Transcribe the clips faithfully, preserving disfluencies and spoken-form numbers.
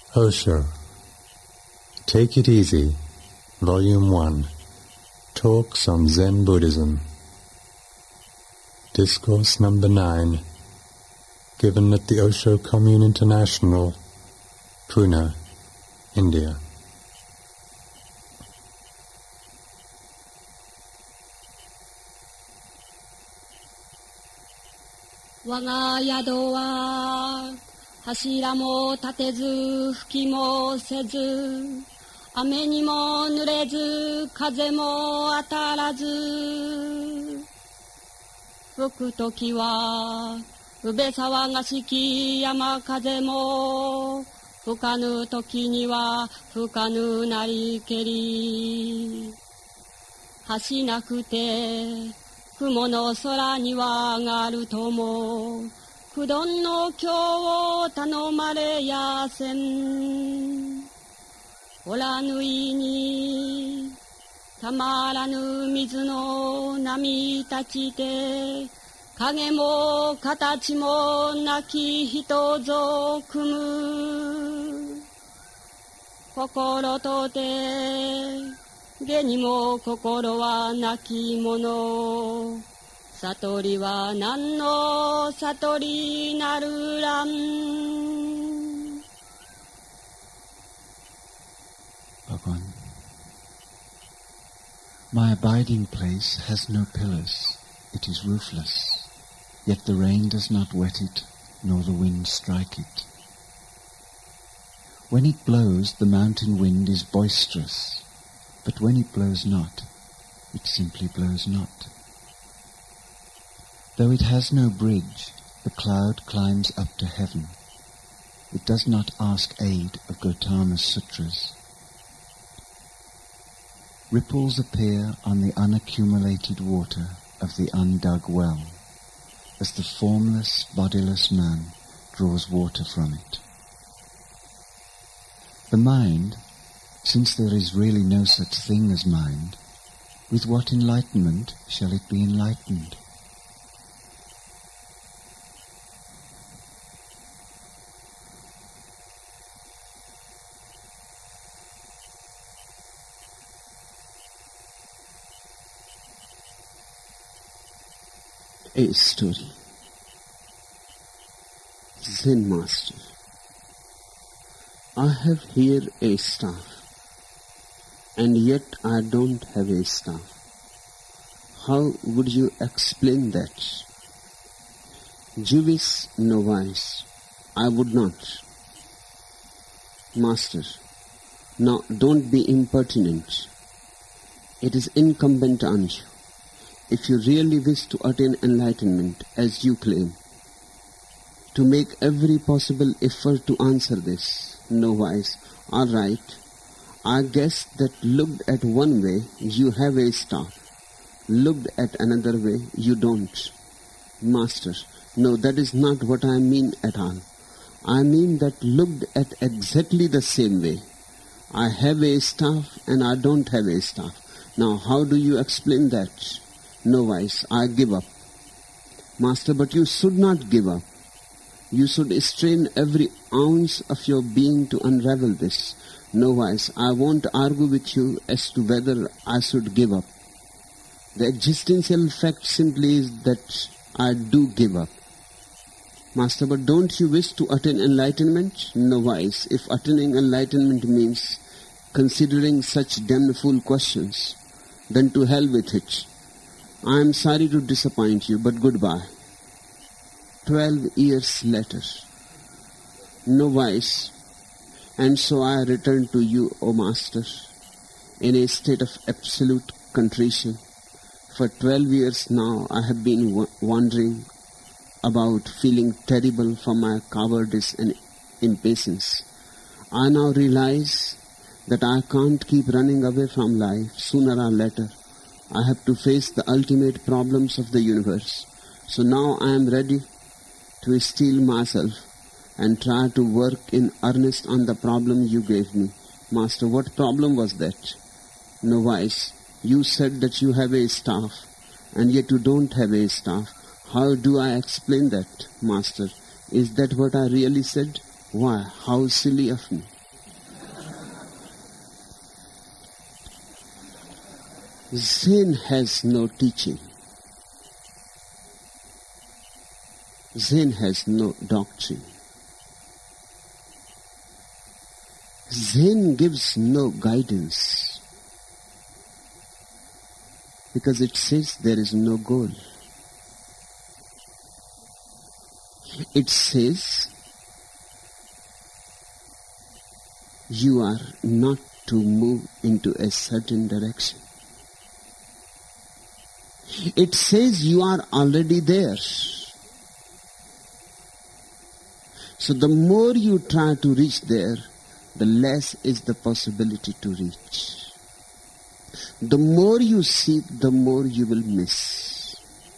Osho, Take It Easy, Volume one, Talks on Zen Buddhism. Discourse number nine, given at the Osho Commune International, Pune, India. Waga yado wa hashira mo tatezu, fuki mo sezu, ame ni mo nurezu, kaze mo atarazu. Fuku toki wa ube sawagashiki yamakaze mo, fukanu toki ni wa fukanu narikeri. Hashi nakute kumo no sora ni wa agaru tomo, kudon no kyou o tanomare yasen. Oranui ni tamaranu mizu no nami tachi de, kage mo katachi mo naki hito zo kumu. Kokoro to te ge ni mo kokoro wa naki mono, satori wa nan no satori naru ran. Bhagavan, my abiding place has no pillars, it is roofless, yet the rain does not wet it, nor the wind strike it. When it blows, the mountain wind is boisterous, but when it blows not, it simply blows not. Though it has no bridge, the cloud climbs up to heaven. It does not ask aid of Gautama's sutras. Ripples appear on the unaccumulated water of the undug well, as the formless, bodiless man draws water from it. The mind, since there is really no such thing as mind, with what enlightenment shall it be enlightened? A story. Zen Master, I have here a staff, and yet I don't have a staff. How would you explain that? Jewish novice, I would not. Master, now don't be impertinent. It is incumbent on you, if you really wish to attain enlightenment as you claim, to make every possible effort to answer this. Novice, all right, I guess that looked at one way, you have a staff. Looked at another way, you don't. Master, no, that is not what I mean at all. I mean that looked at exactly the same way. I have a staff and I don't have a staff. Now, how do you explain that? Novice, I give up. Master, but you should not give up. You should strain every ounce of your being to unravel this. Novice, I won't argue with you as to whether I should give up. The existential fact simply is that I do give up. Master, but don't you wish to attain enlightenment? Novice, if attaining enlightenment means considering such damnful questions, then to hell with it. I am sorry to disappoint you, but goodbye. Twelve years later, Novice, and so I return to you, O Master, in a state of absolute contrition. For twelve years now I have been w- wandering about, feeling terrible for my cowardice and impatience. I now realize that I can't keep running away from life. Sooner or later, I have to face the ultimate problems of the universe. So now I am ready to steel myself and try to work in earnest on the problem you gave me. Master, what problem was that? Novice, you said that you have a staff, and yet you don't have a staff. How do I explain that, Master? Is that what I really said? Why, how silly of me. Zen has no teaching. Zen has no doctrine. Zen gives no guidance because it says there is no goal. It says you are not to move into a certain direction. It says you are already there. So the more you try to reach there, the less is the possibility to reach. The more you seek, the more you will miss.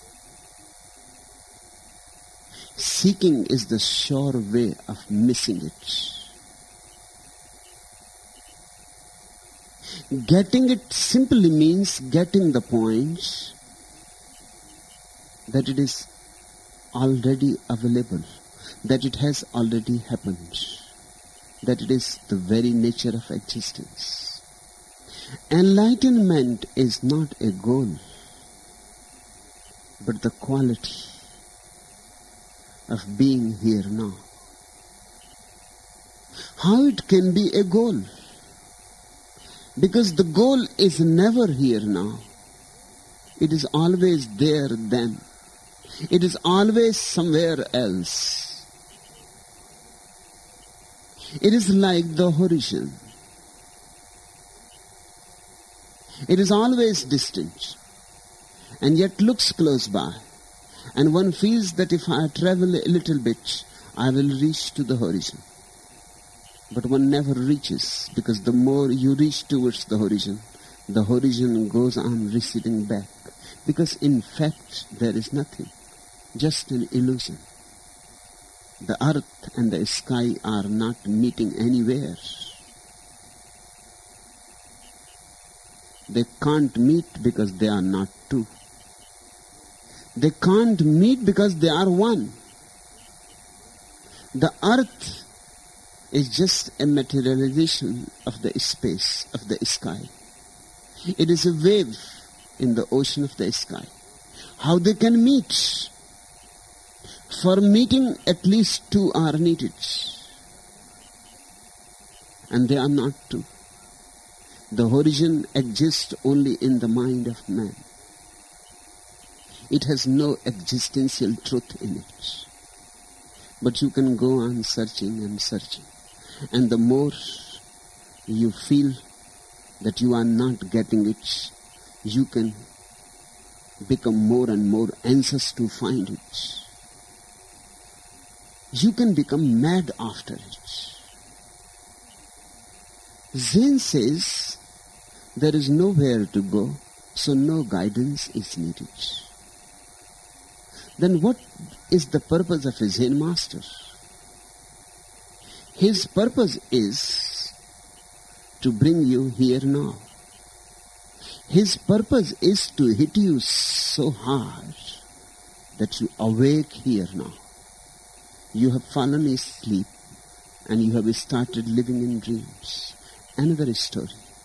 Seeking is the sure way of missing it. Getting it simply means getting the point that it is already available, that it has already happened, that it is the very nature of existence. Enlightenment is not a goal, but the quality of being here now. How it can be a goal? Because the goal is never here now. It is always there then. It is always somewhere else. It is like the horizon. It is always distant and yet looks close by. And one feels that if I travel a little bit, I will reach to the horizon. But one never reaches, because the more you reach towards the horizon, the horizon goes on receding back. Because in fact, there is nothing, just an illusion. The earth and the sky are not meeting anywhere. They can't meet because they are not two. They can't meet because they are one. The earth is just a materialization of the space, of the sky. It is a wave in the ocean of the sky. How they can meet? For meeting, at least two are needed. And they are not two. The horizon exists only in the mind of man. It has no existential truth in it. But you can go on searching and searching. And the more you feel that you are not getting it, you can become more and more anxious to find it. You can become mad after it. Zen says there is nowhere to go, so no guidance is needed. Then what is the purpose of a Zen master? His purpose is to bring you here now. His purpose is to hit you so hard that you awake here now. You have fallen asleep and you have started living in dreams. Another story.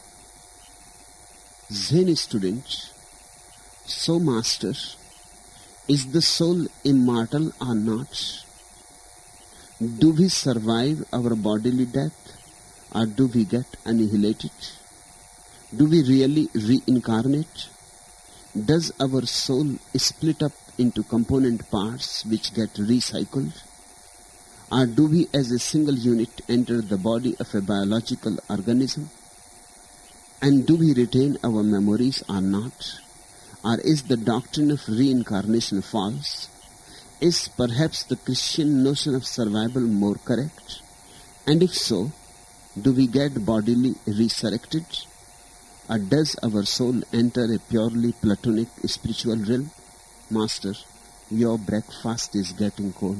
Zen student, so master, is the soul immortal or not? Do we survive our bodily death or do we get annihilated? Do we really reincarnate? Does our soul split up into component parts which get recycled? Or do we as a single unit enter the body of a biological organism? And do we retain our memories or not? Or is the doctrine of reincarnation false? Is perhaps the Christian notion of survival more correct? And if so, do we get bodily resurrected? Or does our soul enter a purely platonic spiritual realm? Master, your breakfast is getting cold.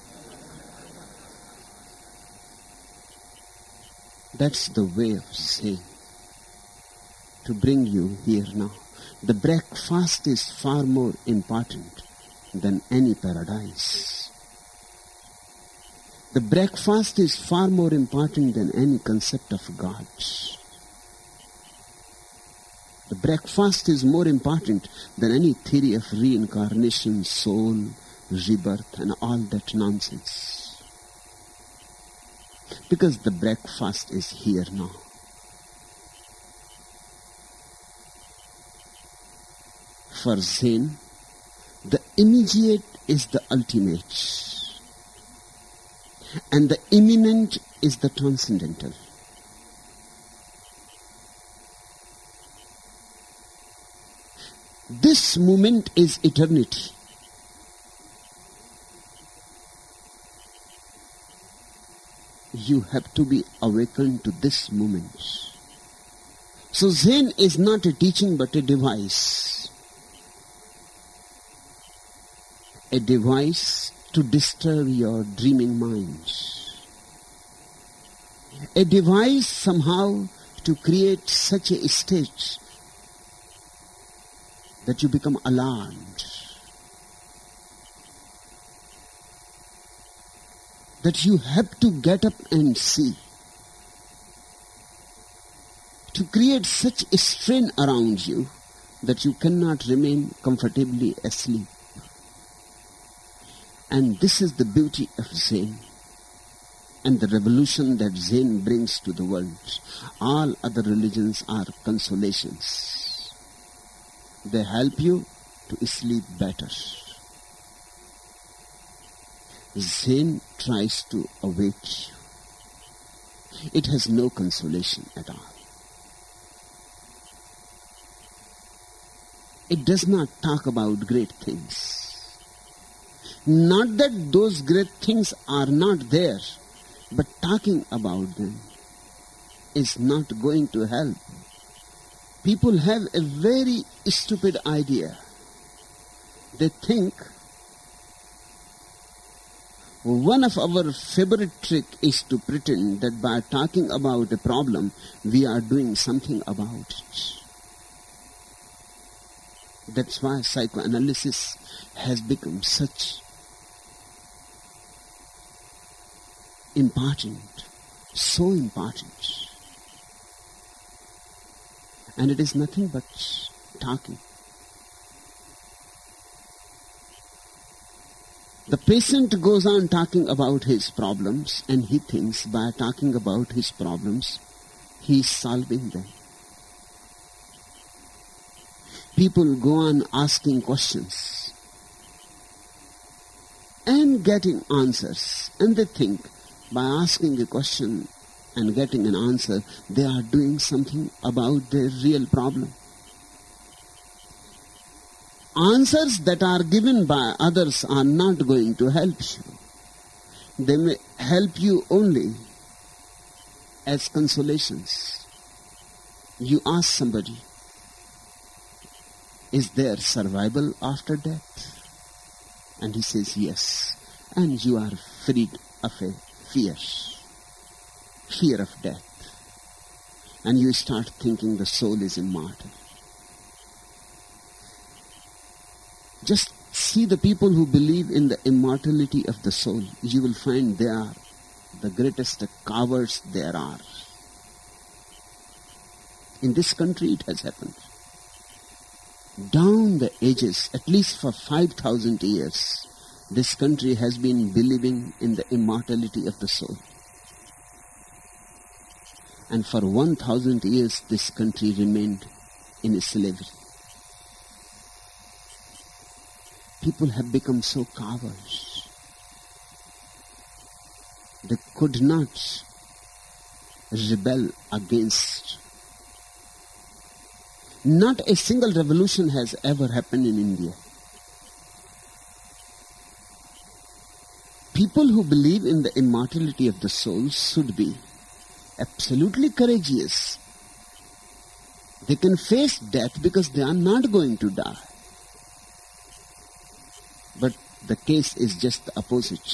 That's the way of Zen, to bring you here now. The breakfast is far more important than any paradise. The breakfast is far more important than any concept of God. The breakfast is more important than any theory of reincarnation, soul, rebirth, and all that nonsense. Because the breakfast is here now. For Zen, the immediate is the ultimate, and the imminent is the transcendental. This moment is eternity. You have to be awakened to this moment. So Zen is not a teaching but a device. A device to disturb your dreaming mind. A device somehow to create such a state that you become alarmed, that you have to get up and see, to create such a strain around you that you cannot remain comfortably asleep. And this is the beauty of Zen and the revolution that Zen brings to the world. All other religions are consolations. They help you to sleep better. Zen tries to awake you. It has no consolation at all. It does not talk about great things. Not that those great things are not there, but talking about them is not going to help. People have a very stupid idea. They think one of our favorite tricks is to pretend that by talking about a problem, we are doing something about it. That's why psychoanalysis has become such important, so important. And it is nothing but talking. The patient goes on talking about his problems, and he thinks by talking about his problems, he is solving them. People go on asking questions and getting answers, and they think by asking a question and getting an answer, they are doing something about their real problem. Answers that are given by others are not going to help you. They may help you only as consolations. You ask somebody, is there survival after death? And he says yes. And you are freed of a fear. Fear of death. And you start thinking the soul is immortal. Just see the people who believe in the immortality of the soul. You will find they are the greatest cowards there are. In this country it has happened. Down the ages, at least for five thousand years, this country has been believing in the immortality of the soul. And for one thousand years, this country remained in slavery. People have become so cowards. They could not rebel against. Not a single revolution has ever happened in India. People who believe in the immortality of the soul should be absolutely courageous. They can face death because they are not going to die. But the case is just the opposite.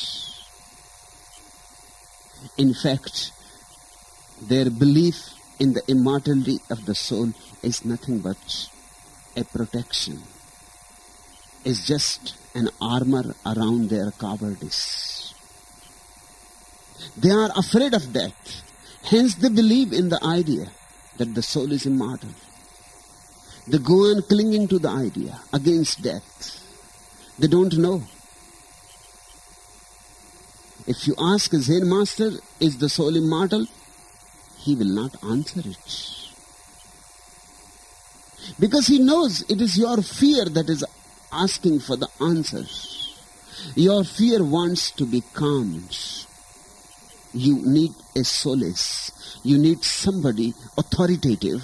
In fact, their belief in the immortality of the soul is nothing but a protection. It's just an armor around their cowardice. They are afraid of death. Hence they believe in the idea that the soul is immortal. They go on clinging to the idea against death. They don't know. If you ask a Zen master, is the soul immortal? He will not answer it. Because he knows it is your fear that is asking for the answers. Your fear wants to be calmed. You need a solace. You need somebody authoritative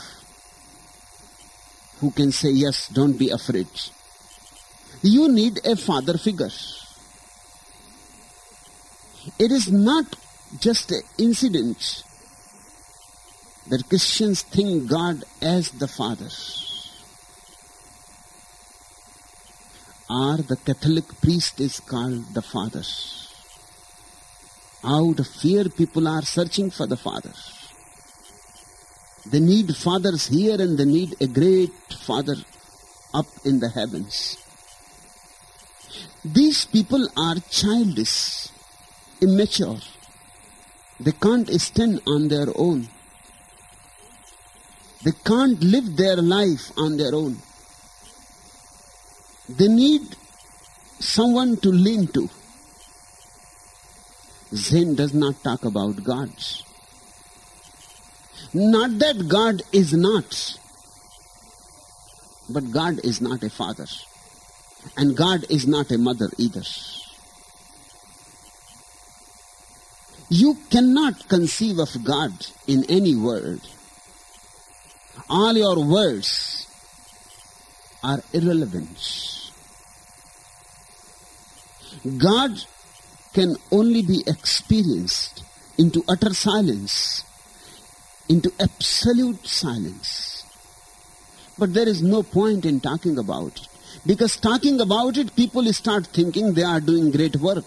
who can say, yes, don't be afraid. You need a father figure. It is not just an incident that Christians think God as the Father, or the Catholic priest is called the Father. Out of fear, people are searching for the Father. They need fathers here and they need a great Father up in the heavens. These people are childish, immature. They can't stand on their own. They can't live their life on their own. They need someone to lean to. Zen does not talk about God. Not that God is not, but God is not a father. And God is not a mother either. You cannot conceive of God in any word. All your words are irrelevant. God can only be experienced into utter silence, into absolute silence. But there is no point in talking about it. Because talking about it, people start thinking they are doing great work.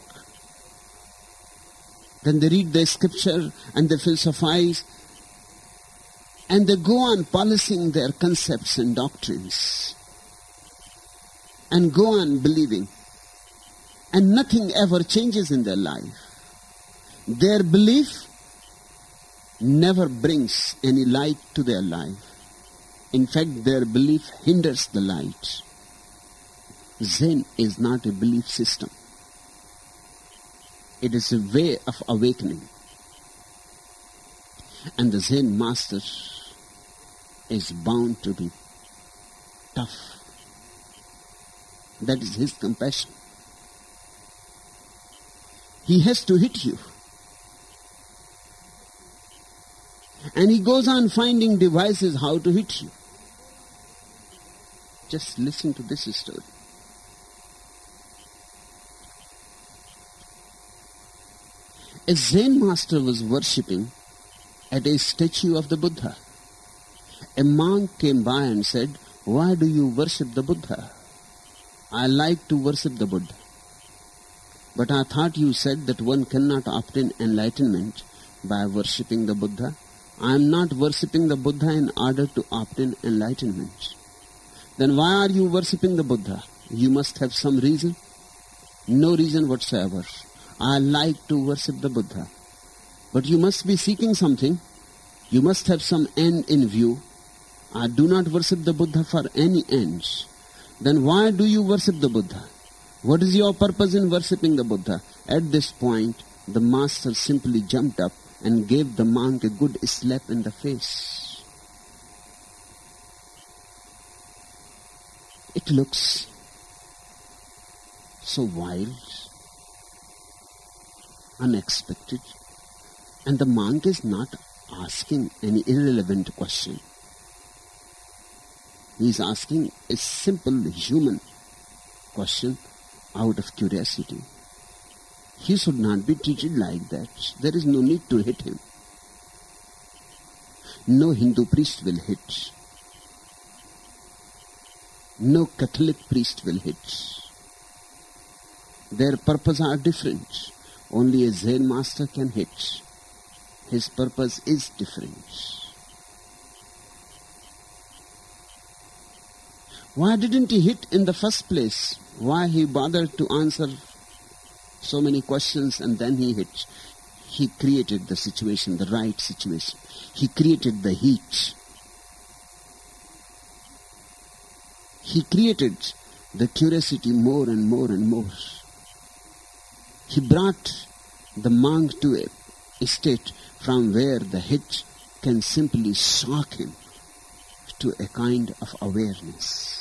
Then they read the scripture and they philosophize and they go on polishing their concepts and doctrines and go on believing. And nothing ever changes in their life. Their belief never brings any light to their life. In fact, their belief hinders the light. Zen is not a belief system. It is a way of awakening. And the Zen master is bound to be tough. That is his compassion. He has to hit you. And he goes on finding devices how to hit you. Just listen to this story. A Zen master was worshipping at a statue of the Buddha. A monk came by and said, "Why do you worship the Buddha?" "I like to worship the Buddha." "But I thought you said that one cannot obtain enlightenment by worshipping the Buddha." "I am not worshipping the Buddha in order to obtain enlightenment." "Then why are you worshipping the Buddha?" "You must have some reason." "No reason whatsoever. I like to worship the Buddha." "But you must be seeking something. You must have some end in view." "I do not worship the Buddha for any ends." "Then why do you worship the Buddha? What is your purpose in worshipping the Buddha?" At this point, the master simply jumped up and gave the monk a good slap in the face. It looks so wild, unexpected, and the monk is not asking any irrelevant question. He is asking a simple human question out of curiosity. He should not be treated like that. There is no need to hit him. No Hindu priest will hit. No Catholic priest will hit. Their purpose are different. Only a Zen master can hit. His purpose is different. Why didn't he hit in the first place? Why he bothered to answer so many questions and then he hit? He created the situation, the right situation. He created the heat. he created the curiosity more and more and more. He brought the monk to a, a state from where the hit can simply shock him to a kind of awareness.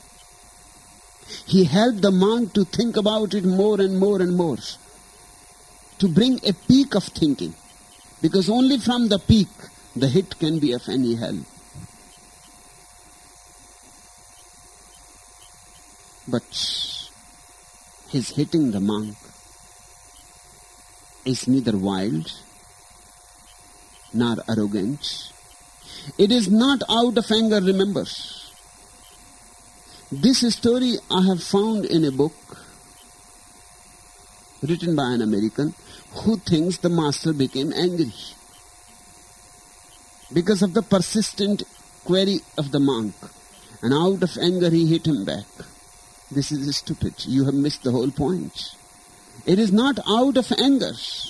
He helped the monk to think about it more and more and more, to bring a peak of thinking, because only from the peak the hit can be of any help. But his hitting the monk is neither wild nor arrogant. It is not out of anger, remember. This story I have found in a book written by an American who thinks the master became angry because of the persistent query of the monk, and out of anger he hit him back. This is stupid. You have missed the whole point. It is not out of anger.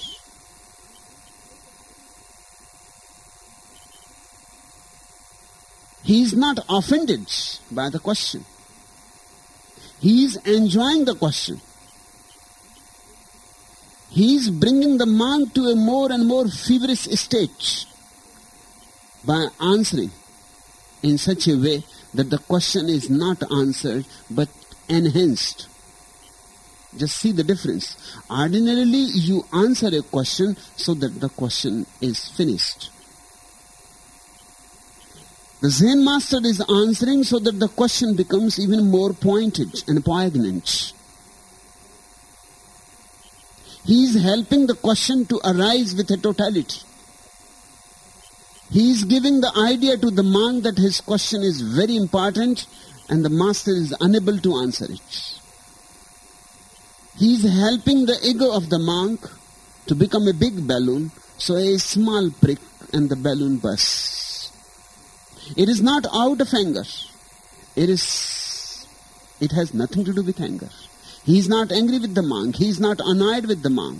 He is not offended by the question. He is enjoying the question. He is bringing the monk to a more and more feverish state by answering in such a way that the question is not answered but enhanced. Just see the difference. Ordinarily, you answer a question so that the question is finished. The Zen master is answering so that the question becomes even more pointed and poignant. He is helping the question to arise with a totality. He is giving the idea to the monk that his question is very important and the master is unable to answer it. He is helping the ego of the monk to become a big balloon, so a small prick and the balloon bursts. It is not out of anger. It is, it has nothing to do with anger. He is not angry with the monk. He is not annoyed with the monk.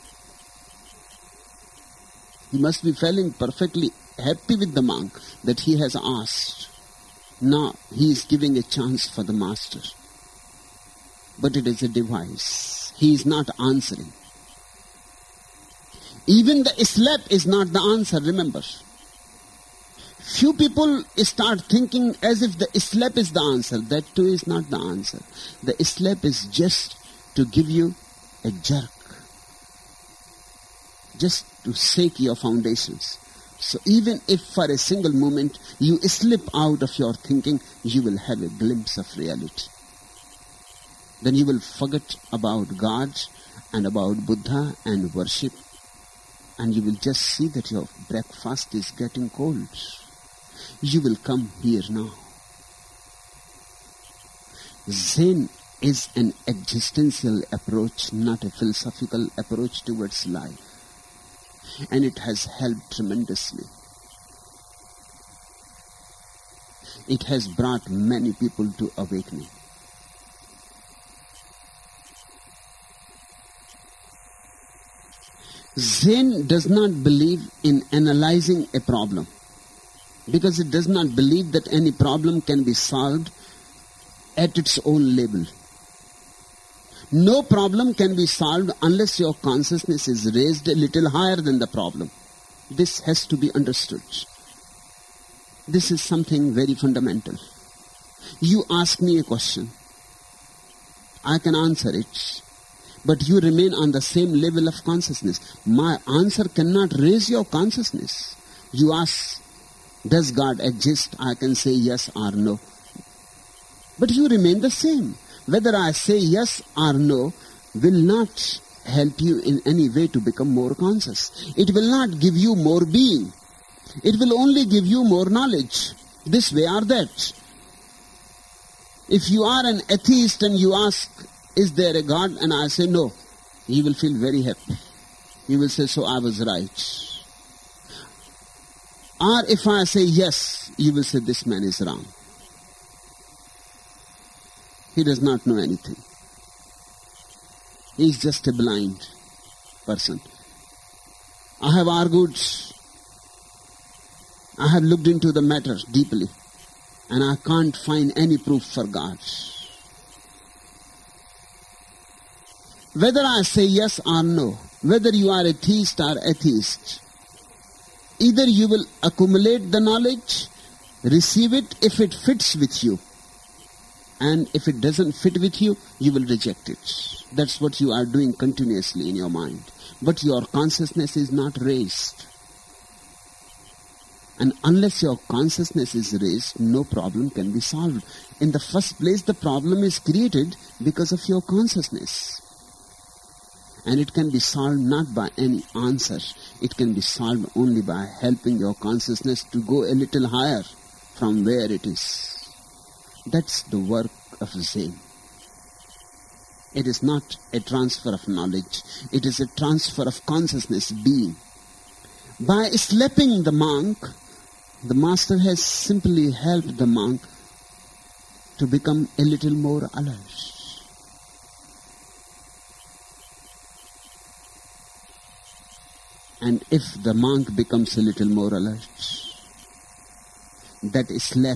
He must be feeling perfectly happy with the monk that he has asked. Now he is giving a chance for the master. But it is a device. He is not answering. Even the slap is not the answer, remember. Few people start thinking as if the slap is the answer. That too is not the answer. The slap is just to give you a jerk. Just to shake your foundations. So even if for a single moment you slip out of your thinking, you will have a glimpse of reality. Then you will forget about God and about Buddha and worship, and you will just see that your breakfast is getting cold. You will come here now. Zen is an existential approach, not a philosophical approach towards life. And it has helped tremendously. It has brought many people to awakening. Zen does not believe in analyzing a problem, because it does not believe that any problem can be solved at its own level. No problem can be solved unless your consciousness is raised a little higher than the problem. This has to be understood. This is something very fundamental. You ask me a question. I can answer it. But you remain on the same level of consciousness. My answer cannot raise your consciousness. You ask, does God exist? I can say yes or no. But you remain the same. Whether I say yes or no will not help you in any way to become more conscious. It will not give you more being. It will only give you more knowledge, this way or that. If you are an atheist and you ask, is there a God? And I say no, you will feel very happy. You will say, so I was right. Or if I say yes, you will say, this man is wrong. He does not know anything. He is just a blind person. I have argued, I have looked into the matter deeply, and I can't find any proof for God. Whether I say yes or no, whether you are a theist or atheist, either you will accumulate the knowledge, receive it if it fits with you, and if it doesn't fit with you, you will reject it. That's what you are doing continuously in your mind. But your consciousness is not raised. And unless your consciousness is raised, no problem can be solved. In the first place, the problem is created because of your consciousness. And it can be solved not by any answer. It can be solved only by helping your consciousness to go a little higher from where it is. That's the work of Zen. It is not a transfer of knowledge. It is a transfer of consciousness being. By slapping the monk, the master has simply helped the monk to become a little more alert. And if the monk becomes a little more alert, that slap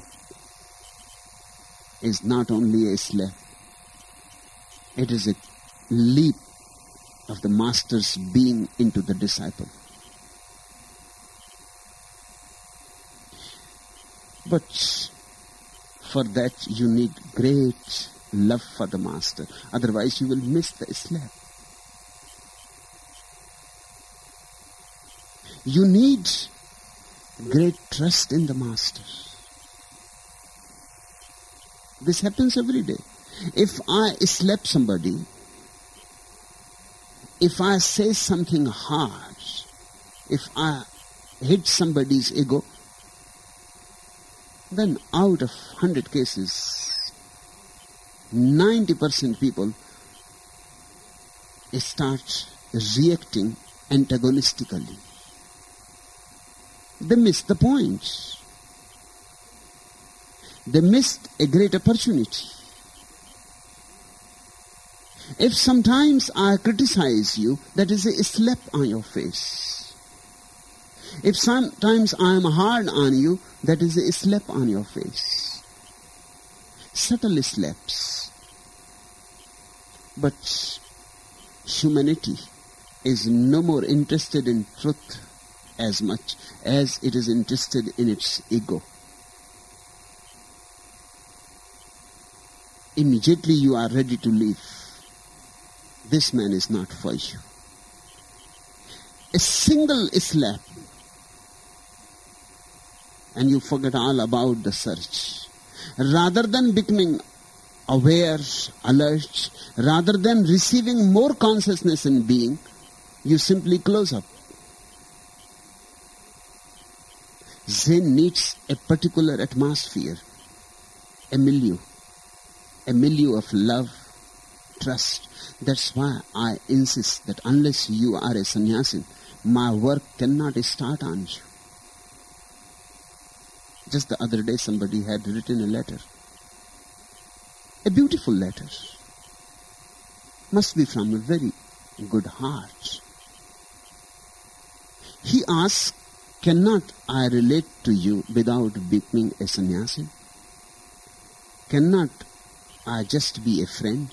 is not only a slap, it is a leap of the master's being into the disciple. But for that you need great love for the master. Otherwise you will miss the slap. You need great trust in the master. This happens every day. If I slap somebody, if I say something hard, if I hit somebody's ego, then out of one hundred cases, ninety percent people start reacting antagonistically. They missed the point. They missed a great opportunity. If sometimes I criticize you, that is a slap on your face. If sometimes I am hard on you, that is a slap on your face. Subtle slaps. But humanity is no more interested in truth as much as it is interested in its ego. Immediately you are ready to leave. This man is not for you. A single slap and you forget all about the search. Rather than becoming aware, alert, rather than receiving more consciousness in being, you simply close up. Zen needs a particular atmosphere, a milieu, a milieu of love, trust. That's why I insist that unless you are a sannyasin, my work cannot start on you. Just the other day somebody had written a letter, a beautiful letter, must be from a very good heart. He asked, cannot I relate to you without becoming a sannyasin? Cannot I just be a friend?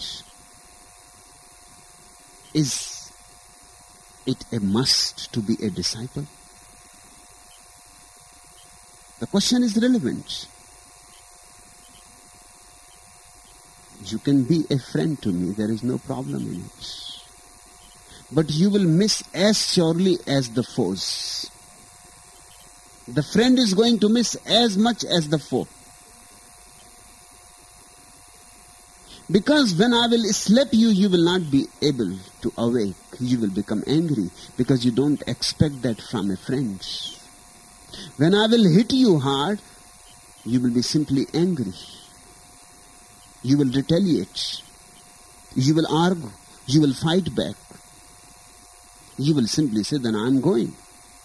Is it a must to be a disciple? The question is relevant. You can be a friend to me, there is no problem in it. But you will miss as surely as the foes. The friend is going to miss as much as the foe. Because when I will slap you, you will not be able to awake. You will become angry because you don't expect that from a friend. When I will hit you hard, you will be simply angry. You will retaliate. You will argue. You will fight back. You will simply say, then I am going.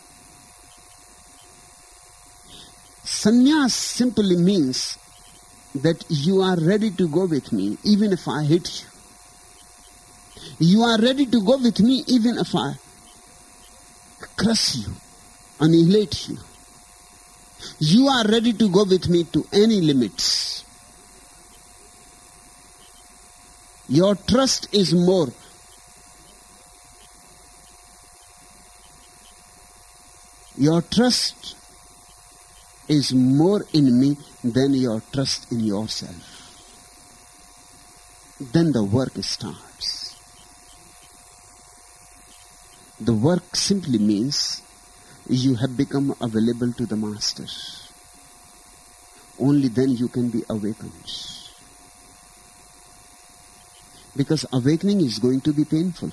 Sannyas simply means that you are ready to go with me even if I hit you. You are ready to go with me even if I crush you, annihilate you. You are ready to go with me to any limits. Your trust is more. Your trust is more in me than your trust in yourself. Then the work starts. The work simply means you have become available to the Master. Only then you can be awakened. Because awakening is going to be painful.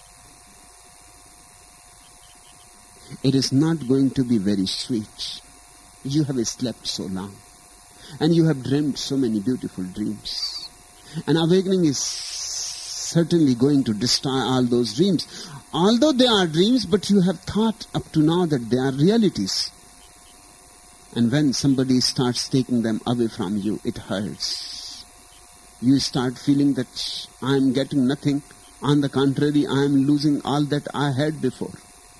It is not going to be very sweet. You have slept so long. And you have dreamed so many beautiful dreams. And awakening is certainly going to destroy all those dreams. Although they are dreams, but you have thought up to now that they are realities. And when somebody starts taking them away from you, it hurts. You start feeling that I am getting nothing. On the contrary, I am losing all that I had before.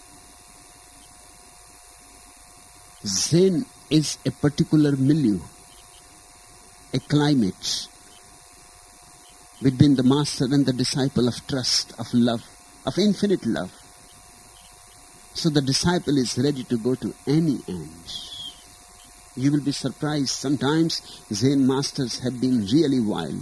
Zen is a particular milieu, a climate between the master and the disciple of trust, of love, of infinite love. So the disciple is ready to go to any end. You will be surprised. Sometimes Zen masters have been really wild.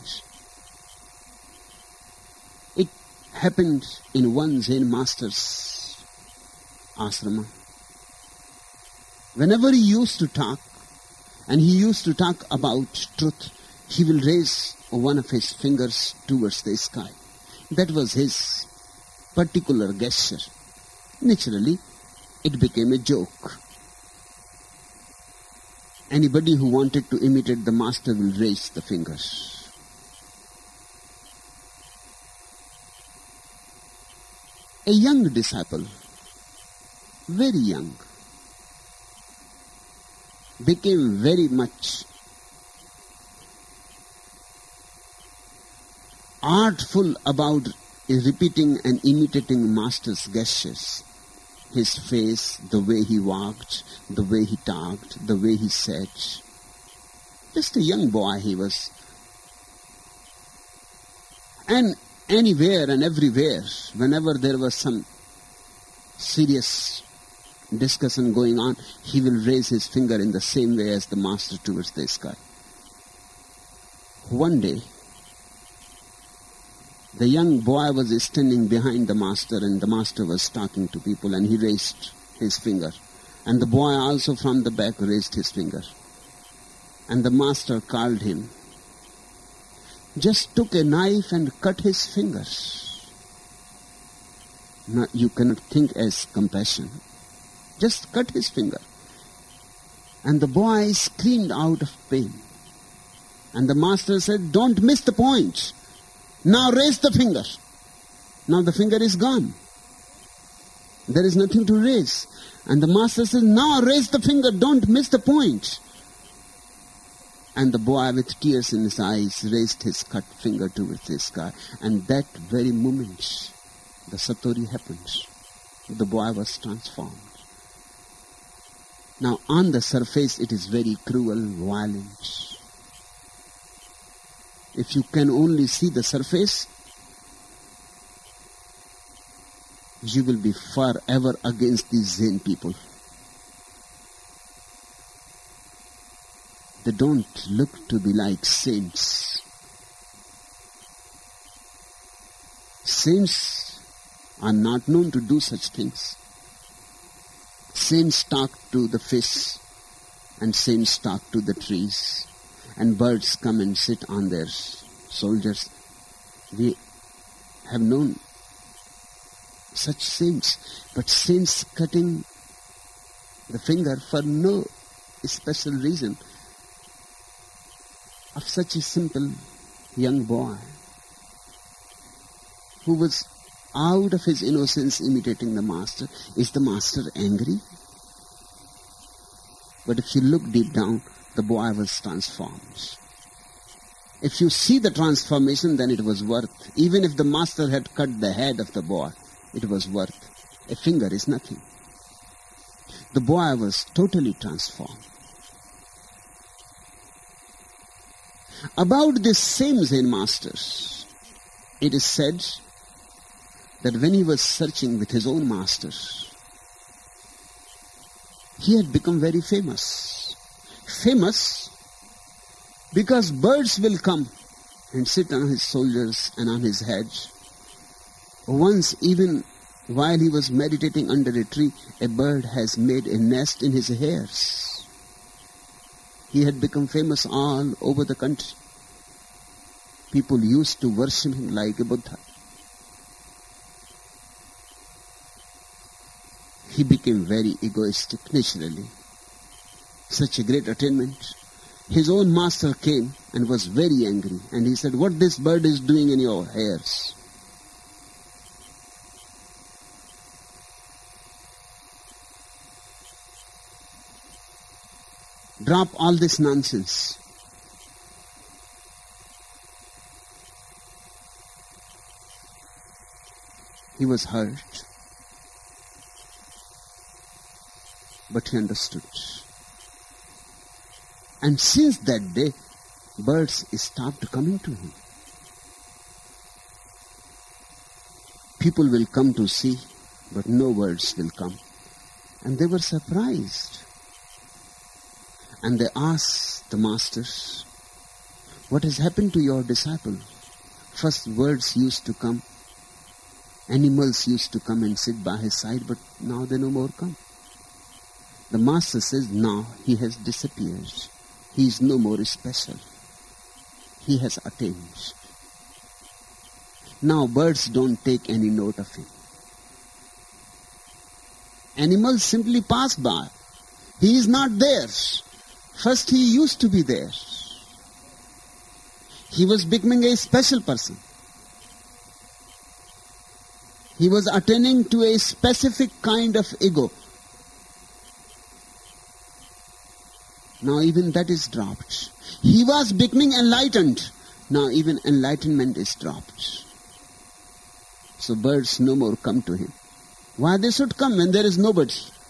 It happened in one Zen master's ashrama. Whenever he used to talk, and he used to talk about truth, he will raise one of his fingers towards the sky. That was his particular gesture. Naturally, it became a joke. Anybody who wanted to imitate the master will raise the fingers. A young disciple, very young, became very much artful about repeating and imitating master's gestures. His face, the way he walked, the way he talked, the way he said. Just a young boy he was. And anywhere and everywhere, whenever there was some serious discussion going on, he will raise his finger in the same way as the master towards the sky. One day, the young boy was standing behind the master, and the master was talking to people, and he raised his finger. And the boy also from the back raised his finger. And the master called him, just took a knife and cut his fingers. Now, you cannot think as compassion. Just cut his finger. And the boy screamed out of pain. And the master said, don't miss the point. Now raise the finger. Now the finger is gone. There is nothing to raise. And the master says, now raise the finger, don't miss the point. And the boy with tears in his eyes raised his cut finger towards the sky. And that very moment, the Satori happened. The boy was transformed. Now on the surface it is very cruel, violent. If you can only see the surface, you will be forever against these Zen people. They don't look to be like saints. Saints are not known to do such things. Saints talk to the fish, and saints talk to the trees. And birds come and sit on their shoulders. We have known such saints, but saints cutting the finger for no special reason of such a simple young boy who was out of his innocence imitating the master. Is the master angry? But if you look deep down, the boy was transformed. If you see the transformation, then it was worth. Even if the master had cut the head of the boy, it was worth. A finger is nothing. The boy was totally transformed. About this same Zen master, it is said that when he was searching with his own master, he had become very famous. Famous because birds will come and sit on his shoulders and on his head. Once, even while he was meditating under a tree, a bird has made a nest in his hairs. He had become famous all over the country. People used to worship him like a Buddha. He became very egoistic naturally. Such a great attainment. His own master came and was very angry, and he said, "What this bird is doing in your hairs?" Drop all this nonsense. He was hurt, but he understood. And since that day, birds stopped coming to him. People will come to see, but no birds will come. And they were surprised. And they asked the masters, "What has happened to your disciple? First birds used to come, animals used to come and sit by his side, but now they no more come." The master says, "Now he has disappeared. He is no more special. He has attained. Now birds don't take any note of him. Animals simply pass by. He is not there. First he used to be there. He was becoming a special person. He was attaining to a specific kind of ego. Now even that is dropped. He was becoming enlightened. Now even enlightenment is dropped. So birds no more come to him. Why they should come when there is nobody?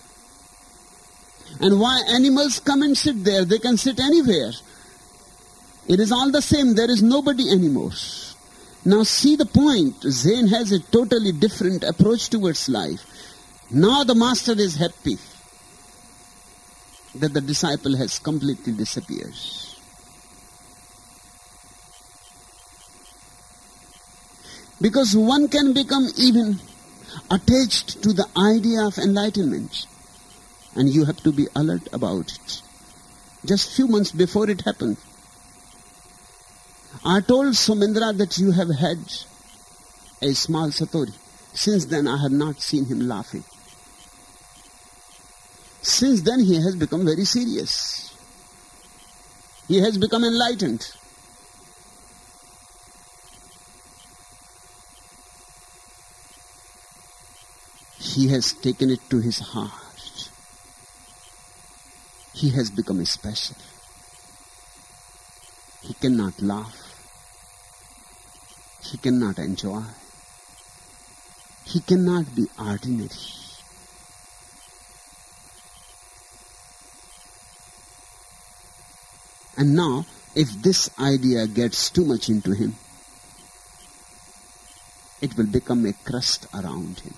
And why animals come and sit there? They can sit anywhere. It is all the same. There is nobody anymore. Now see the point. Zen has a totally different approach towards life. Now the master is happy that the disciple has completely disappeared. Because one can become even attached to the idea of enlightenment, and you have to be alert about it. Just few months before it happened, I told Somendra that you have had a small satori. Since then I have not seen him laughing. Since then he has become very serious. He has become enlightened. He has taken it to his heart. He has become special. He cannot laugh. He cannot enjoy. He cannot be ordinary. And now, if this idea gets too much into him, it will become a crust around him.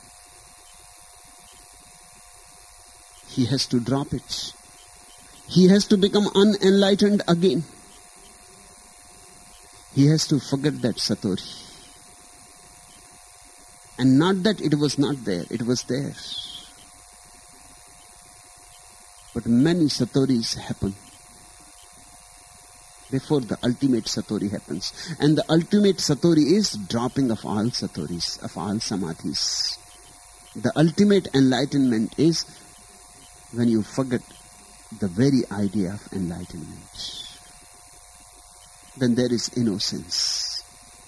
He has to drop it. He has to become unenlightened again. He has to forget that satori. And not that it was not there, it was there. But many satoris happen before the ultimate satori happens. And the ultimate satori is dropping of all satoris, of all samadhis. The ultimate enlightenment is when you forget the very idea of enlightenment. Then there is innocence.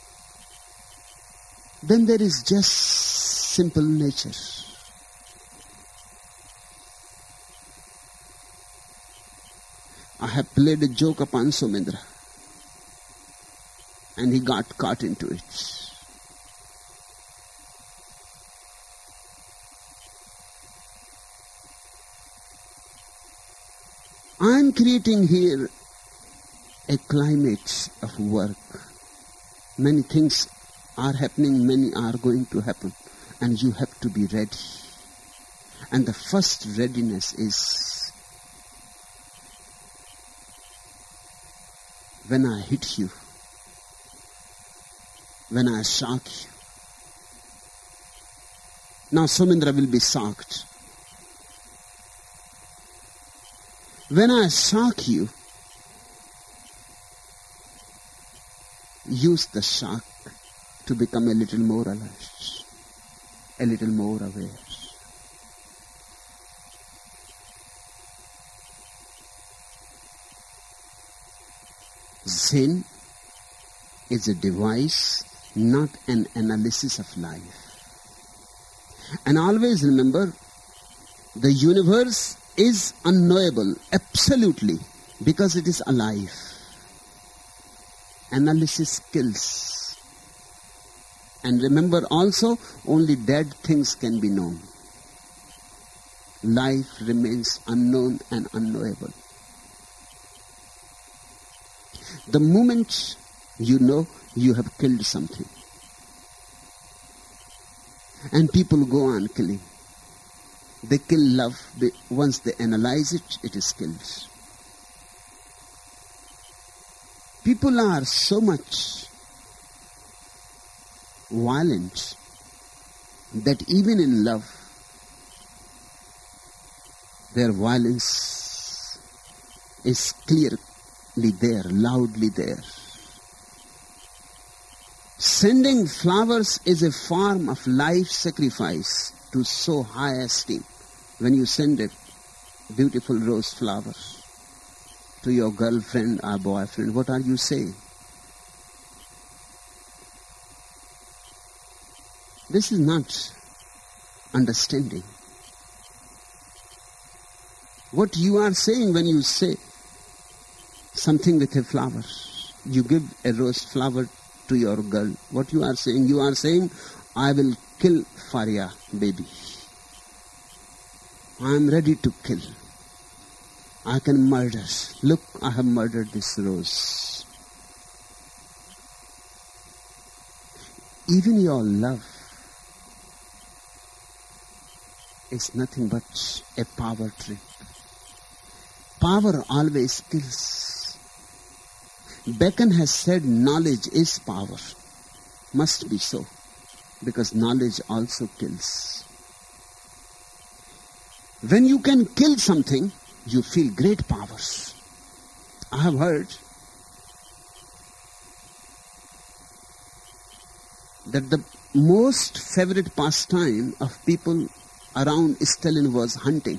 Then there is just simple nature. I have played a joke upon Somendra, and he got caught into it. I am creating here a climate of work. Many things are happening, many are going to happen, and you have to be ready. And the first readiness is when I hit you, when I shock you. Now Somindra will be shocked. When I shock you, use the shock to become a little more alert, a little more aware. Zen is a device, not an analysis of life. And always remember, the universe is unknowable, absolutely, because it is alive. Analysis kills. And remember also, only dead things can be known. Life remains unknown and unknowable. The moment you know, you have killed something. And people go on killing. They kill love. They, once they analyze it, it is killed. People are so much violent that even in love, their violence is clearly there, loudly there. Sending flowers is a form of life sacrifice to so high esteem. When you send a beautiful rose flowers to your girlfriend or boyfriend, what are you saying? This is not understanding. What you are saying when you say something with a flower, you give a rose flower to your girl, what you are saying? You are saying, I will kill Faria, baby. I am ready to kill. I can murder. Look, I have murdered this rose. Even your love is nothing but a power trip. Power always kills. Bacon has said knowledge is power. Must be so, because knowledge also kills. When you can kill something, you feel great powers. I have heard that the most favorite pastime of people around Stalin was hunting.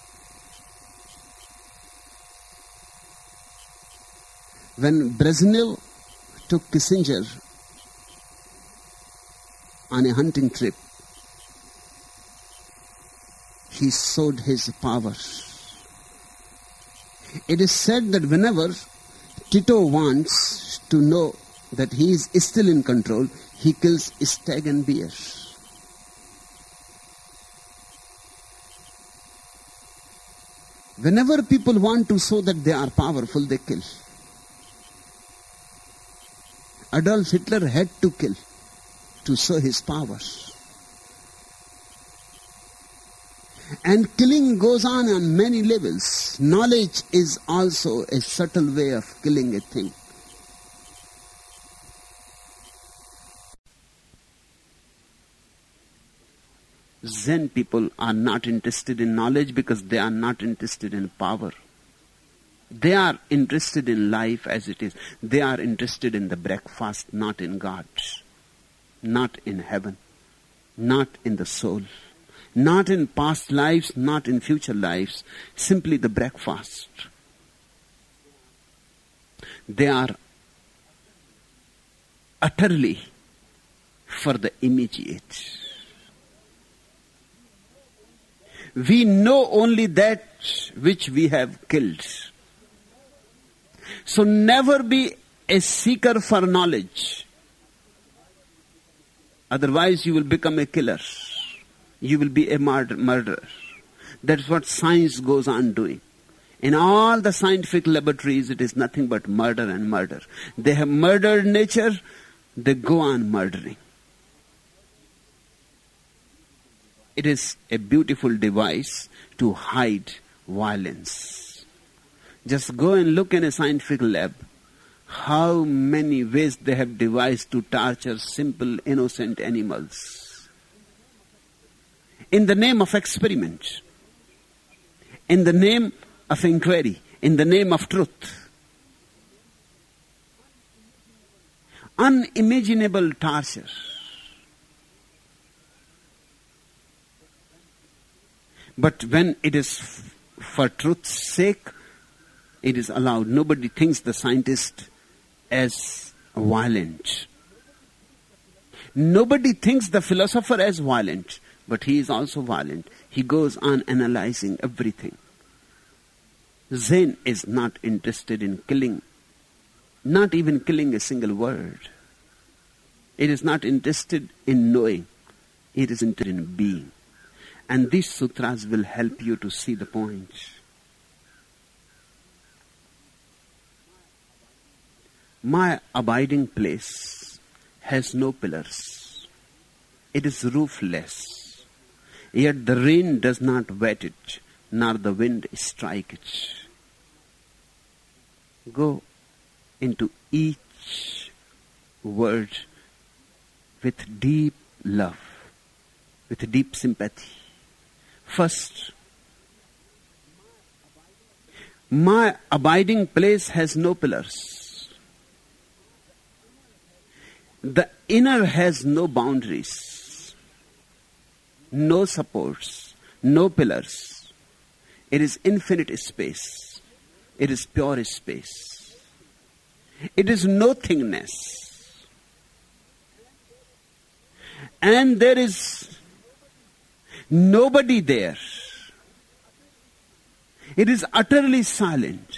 When Brezhnev took Kissinger on a hunting trip, he showed his power. It is said that whenever Tito wants to know that he is still in control, he kills stag and bear. Whenever people want to show that they are powerful, they kill. Adolf Hitler had to kill to show his powers. And killing goes on on many levels. Knowledge is also a subtle way of killing a thing. Zen people are not interested in knowledge because they are not interested in power. They are interested in life as it is. They are interested in the breakfast, not in God, not in heaven, not in the soul, not in past lives, not in future lives, simply the breakfast. They are utterly for the immediate. We know only that which we have killed. So never be a seeker for knowledge. Otherwise you will become a killer. You will be a murder, murderer. That's what science goes on doing. In all the scientific laboratories, it is nothing but murder and murder. They have murdered nature, they go on murdering. It is a beautiful device to hide violence. Just go and look in a scientific lab. How many ways they have devised to torture simple, innocent animals. In the name of experiment. In the name of inquiry. In the name of truth. Unimaginable torture. But when it is f- for truth's sake, it is allowed. Nobody thinks the scientist as violent. Nobody thinks the philosopher as violent, but he is also violent. He goes on analyzing everything. Zen is not interested in killing, not even killing a single word. It is not interested in knowing. It is interested in being. And these sutras will help you to see the point. My abiding place has no pillars. It is roofless. Yet the rain does not wet it, nor the wind strike it. Go into each word with deep love, with deep sympathy. First, my abiding place has no pillars. The inner has no boundaries, no supports, no pillars. It is infinite space. It is pure space. It is nothingness. And there is nobody there. It is utterly silent.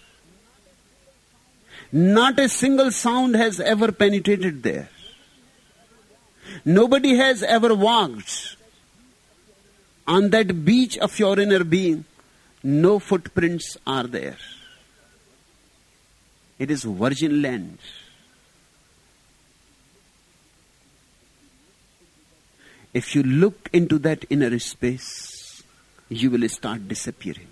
Not a single sound has ever penetrated there. Nobody has ever walked on that beach of your inner being. No footprints are there. It is virgin land. If you look into that inner space, you will start disappearing.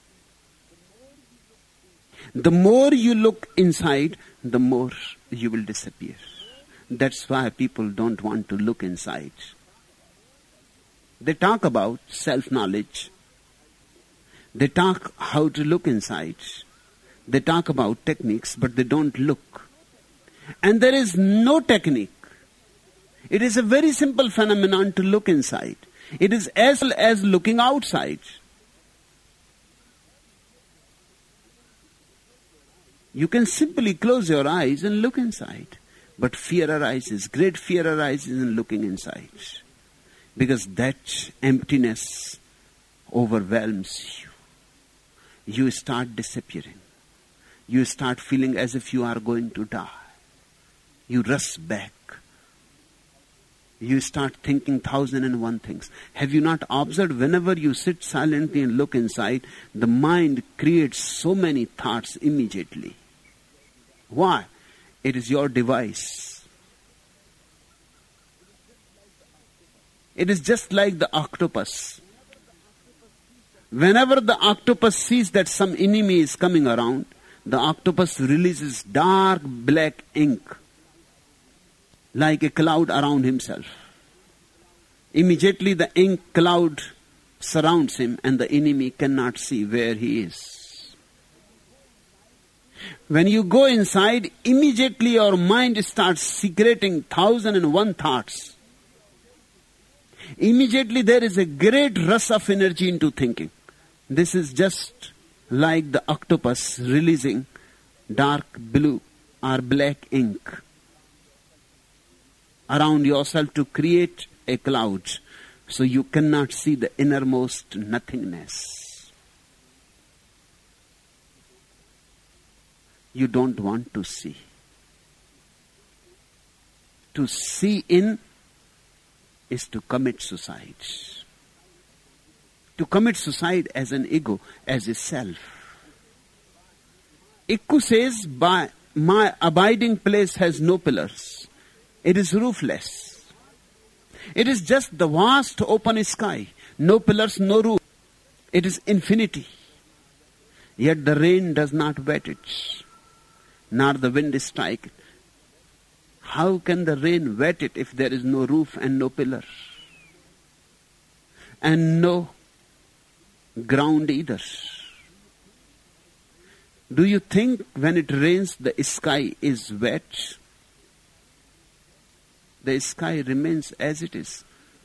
The more you look inside, the more you will disappear. That's why people don't want to look inside. They talk about self-knowledge. They talk how to look inside. They talk about techniques, but they don't look. And there is no technique. It is a very simple phenomenon to look inside. It is as well as looking outside. You can simply close your eyes and look inside. But fear arises, great fear arises in looking inside. Because that emptiness overwhelms you. You start disappearing. You start feeling as if you are going to die. You rush back. You start thinking thousand and one things. Have you not observed whenever you sit silently and look inside, the mind creates so many thoughts immediately? Why? It is your device. It is just like the octopus. Whenever the octopus sees that some enemy is coming around, the octopus releases dark black ink like a cloud around himself. Immediately the ink cloud surrounds him and the enemy cannot see where he is. When you go inside, immediately your mind starts secreting thousand and one thoughts. Immediately there is a great rush of energy into thinking. This is just like the octopus releasing dark blue or black ink around yourself to create a cloud so you cannot see the innermost nothingness. You don't want to see. To see in is to commit suicide. To commit suicide as an ego, as a self. Ikku says, by my abiding place has no pillars. It is roofless. It is just the vast open sky. No pillars, no roof. It is infinity. Yet the rain does not wet it, nor the wind strike it. How can the rain wet it if there is no roof and no pillar? And no ground either. Do you think when it rains the sky is wet? The sky remains as it is.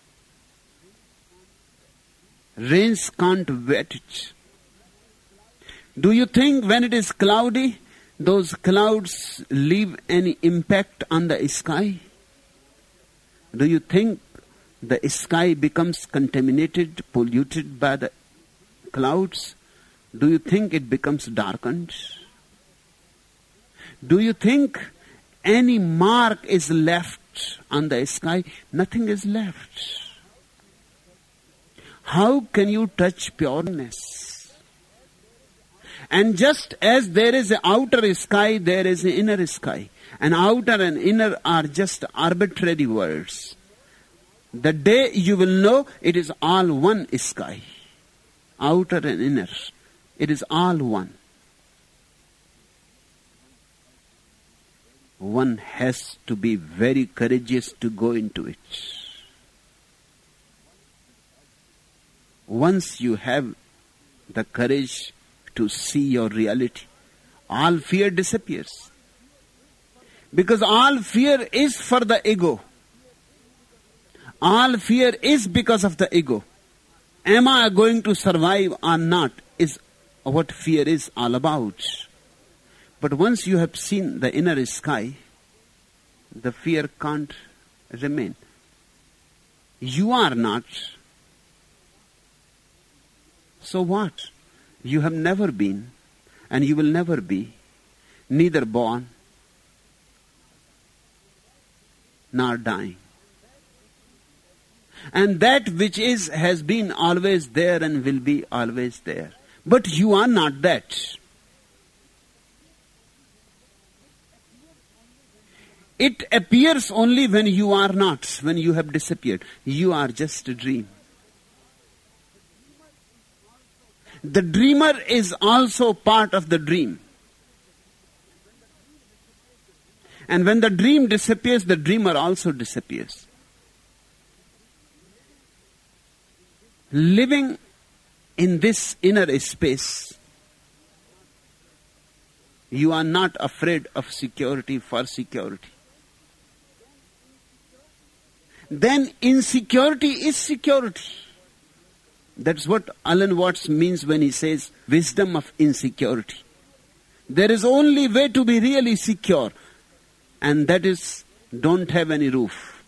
Rains can't wet it. Do you think when it is cloudy, those clouds leave any impact on the sky? Do you think the sky becomes contaminated, polluted by the clouds? Do you think it becomes darkened? Do you think any mark is left on the sky? Nothing is left. How can you touch pureness? And just as there is an outer sky, there is an inner sky. And outer and inner are just arbitrary words. The day you will know it is all one sky. Outer and inner. It is all one. One has to be very courageous to go into it. Once you have the courage to see your reality, all fear disappears. Because all fear is for the ego. All fear is because of the ego. Am I going to survive or not is what fear is all about. But once you have seen the inner sky, the fear can't remain. You are not. So what? You have never been, and you will never be, neither born nor dying. And that which is has been always there and will be always there. But you are not that. It appears only when you are not, when you have disappeared. You are just a dream. The dreamer is also part of the dream. And when the dream disappears, the dreamer also disappears. Living in this inner space, you are not afraid of security for security. Then insecurity is security. That's what Alan Watts means when he says wisdom of insecurity. There is only way to be really secure, and that is don't have any roof.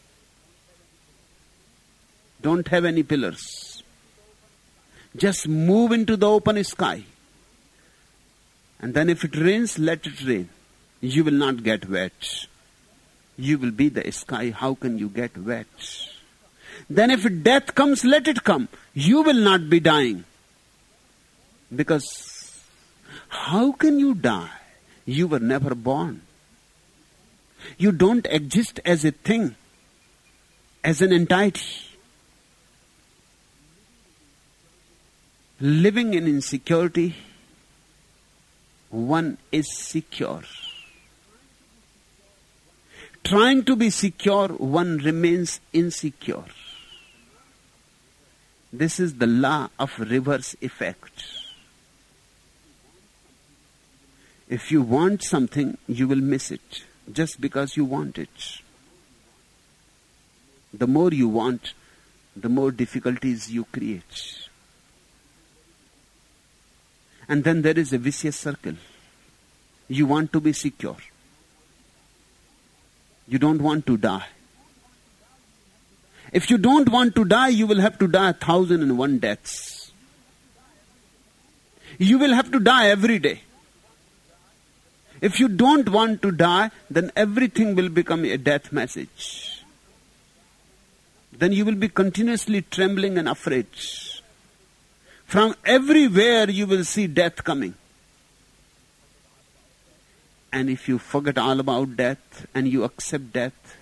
Don't have any pillars. Just move into the open sky. And then if it rains, let it rain. You will not get wet. You will be the sky. How can you get wet? Then if death comes, let it come. You will not be dying. Because how can you die? You were never born. You don't exist as a thing, as an entity. Living in insecurity, one is secure. Trying to be secure, one remains insecure. This is the law of reverse effect. If you want something, you will miss it just because you want it. The more you want, the more difficulties you create. And then there is a vicious circle. You want to be secure. You don't want to die. If you don't want to die, you will have to die a thousand and one deaths. You will have to die every day. If you don't want to die, then everything will become a death message. Then you will be continuously trembling and afraid. From everywhere you will see death coming. And if you forget all about death and you accept death,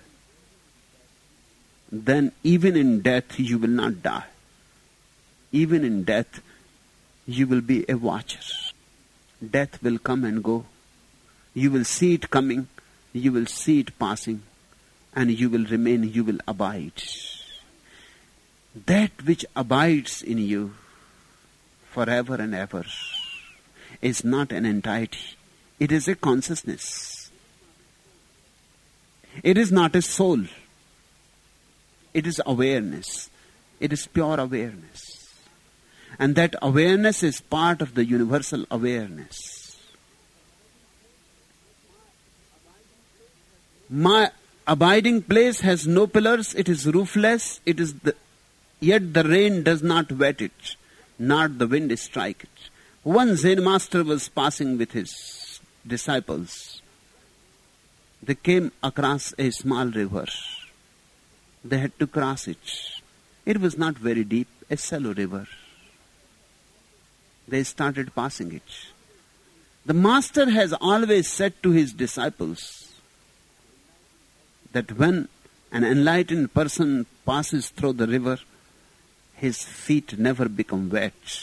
then even in death you will not die. Even in death you will be a watcher. Death will come and go. You will see it coming, you will see it passing, and you will remain, you will abide. That which abides in you forever and ever is not an entity. It is a consciousness. It is not a soul. It is awareness. It is pure awareness. And that awareness is part of the universal awareness. My abiding place has no pillars, it is roofless, it is the, yet the rain does not wet it, nor the wind strike it. One Zen master was passing with his disciples. They came across a small river. They had to cross it. It was not very deep, a shallow river. They started passing it. The master has always said to his disciples that when an enlightened person passes through the river, his feet never become wet.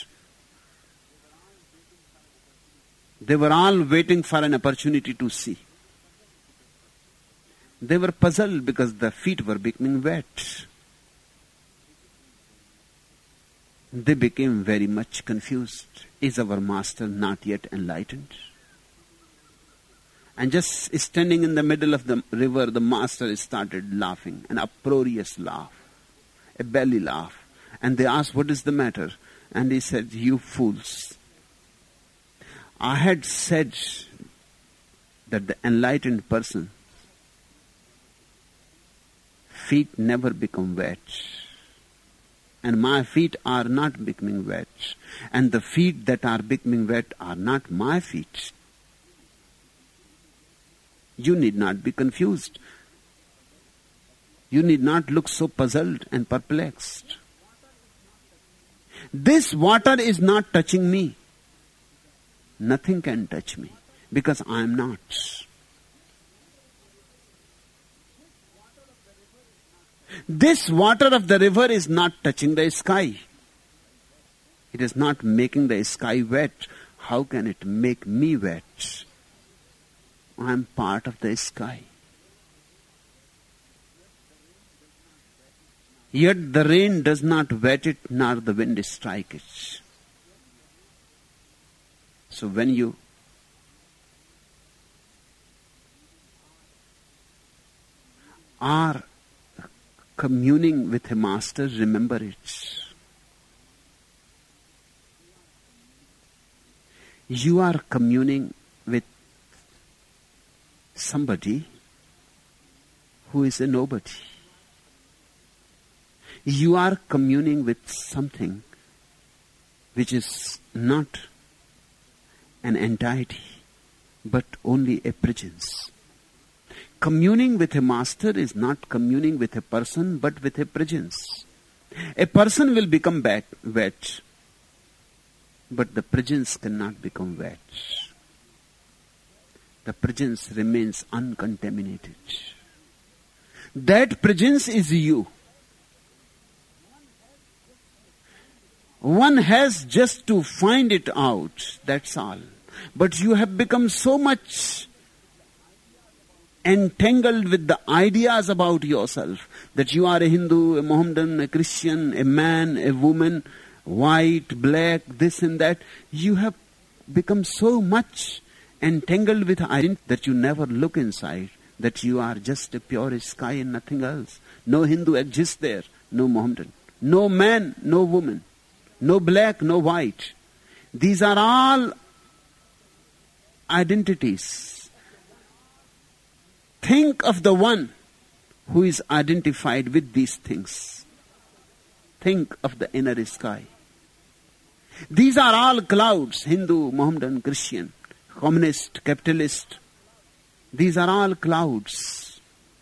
They were all waiting for an opportunity to see. They were puzzled because the feet were becoming wet. They became very much confused. Is our master not yet enlightened? And just standing in the middle of the river, the master started laughing, an uproarious laugh, a belly laugh. And they asked, what is the matter? And he said, you fools, I had said that the enlightened person, feet never become wet. And my feet are not becoming wet. And the feet that are becoming wet are not my feet. You need not be confused. You need not look so puzzled and perplexed. This water is not touching me. Nothing can touch me because I am not. This water of the river is not touching the sky. It is not making the sky wet. How can it make me wet? I am part of the sky. Yet the rain does not wet it, nor the wind strike it. So when you are communing with a master, remember it. You are communing with somebody who is a nobody. You are communing with something which is not an entity, but only a presence. Communing with a master is not communing with a person, but with a presence. A person will become wet, wet, but the presence cannot become wet. The presence remains uncontaminated. That presence is you. One has just to find it out, that's all. But you have become so much entangled with the ideas about yourself that you are a Hindu, a Mohammedan, a Christian, a man, a woman, white, black, this and that. You have become so much entangled with identity that you never look inside, that you are just a pure sky and nothing else. No Hindu exists there, no Mohammedan, no man, no woman, no black, no white. These are all identities. Think of the one who is identified with these things. Think of the inner sky. These are all clouds, Hindu, Mohammedan, Christian, communist, capitalist. These are all clouds.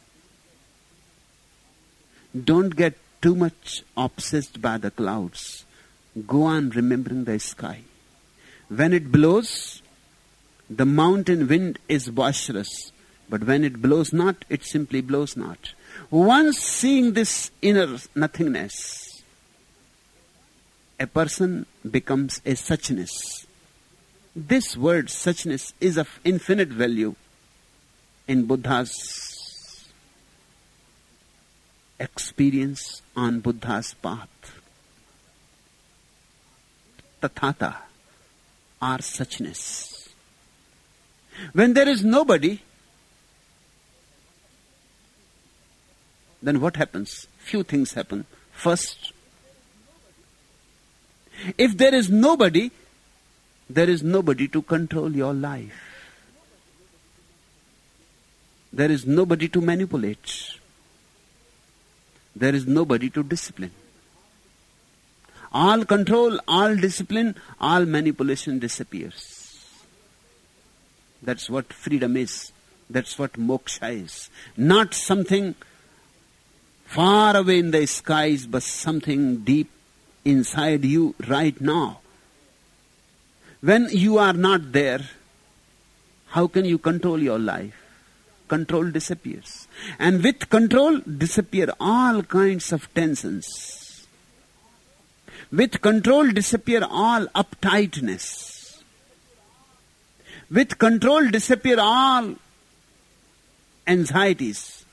Don't get too much obsessed by the clouds. Go on remembering the sky. When it blows, The mountain wind is boisterous, but when it blows not, it simply blows not. Once seeing this inner nothingness, a person becomes a suchness. This word suchness is of infinite value in Buddha's experience on Buddha's path. Tathata are suchness. When there is nobody, then what happens? Few things happen. First, if there is nobody, there is nobody to control your life. There is nobody to manipulate. There is nobody to discipline. All control, all discipline, all manipulation disappears. That's what freedom is. That's what moksha is. Not something far away in the skies, but something deep inside you right now. When you are not there, how can you control your life? Control disappears. And with control disappear all kinds of tensions. With control disappear all uptightness. With control disappear all anxieties.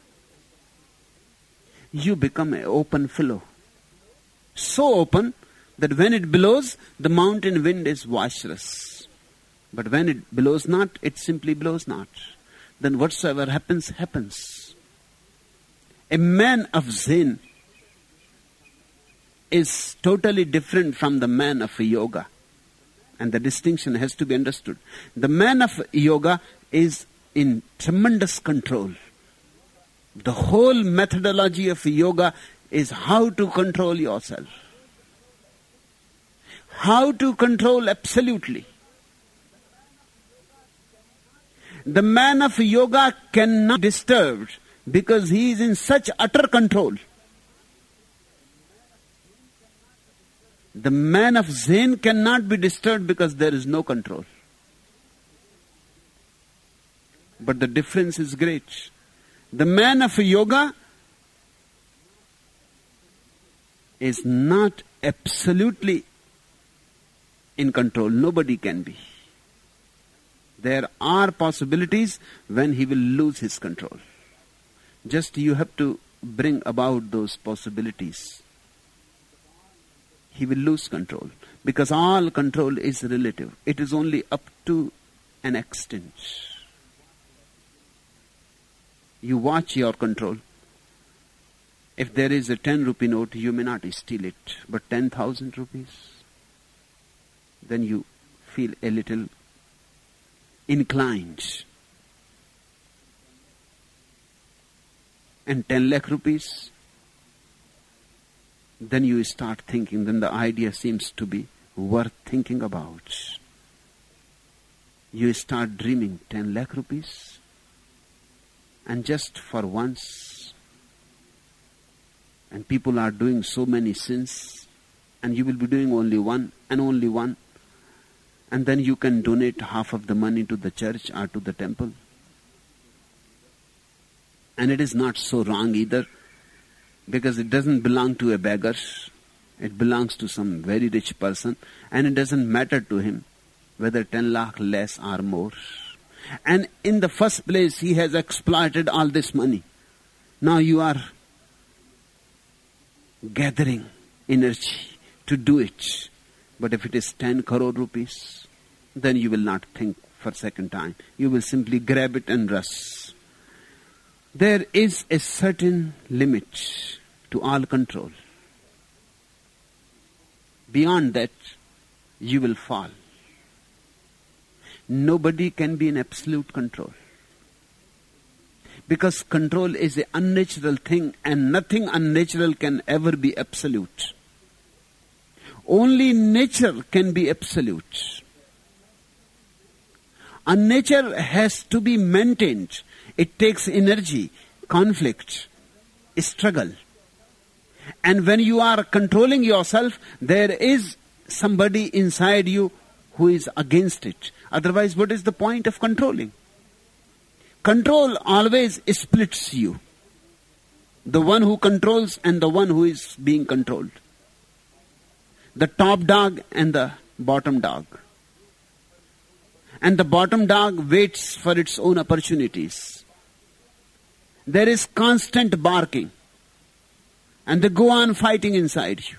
You become an open fellow. So open that when it blows, the mountain wind is boisterous. But when it blows not, it simply blows not. Then whatsoever happens, happens. A man of Zen is totally different from the man of yoga. And the distinction has to be understood. The man of yoga is in tremendous control. The whole methodology of yoga is how to control yourself. How to control absolutely. The man of yoga cannot be disturbed because he is in such utter control. The man of Zen cannot be disturbed because there is no control. But the difference is great. The man of yoga is not absolutely in control. Nobody can be. There are possibilities when he will lose his control. Just you have to bring about those possibilities. He will lose control. Because all control is relative. It is only up to an extent. You watch your control. If there is a ten rupee note, you may not steal it. But ten thousand rupees, then you feel a little inclined. And ten lakh rupees, then you start thinking, then the idea seems to be worth thinking about. You start dreaming ten lakh rupees, and just for once, and people are doing so many sins, and you will be doing only one and only one, and then you can donate half of the money to the church or to the temple. And it is not so wrong either, because it doesn't belong to a beggar. It belongs to some very rich person, and it doesn't matter to him whether ten lakh less or more. And in the first place, he has exploited all this money. Now you are gathering energy to do it. But if it is ten crore rupees, then you will not think for second time. You will simply grab it and rush. There is a certain limit to all control. Beyond that, you will fall. Nobody can be in absolute control. Because control is an unnatural thing, and nothing unnatural can ever be absolute. Only nature can be absolute. And nature has to be maintained. It takes energy, conflict, struggle. And when you are controlling yourself, there is somebody inside you who is against it. Otherwise, what is the point of controlling? Control always splits you. The one who controls and the one who is being controlled. The top dog and the bottom dog. And the bottom dog waits for its own opportunities. There is constant barking. And they go on fighting inside you.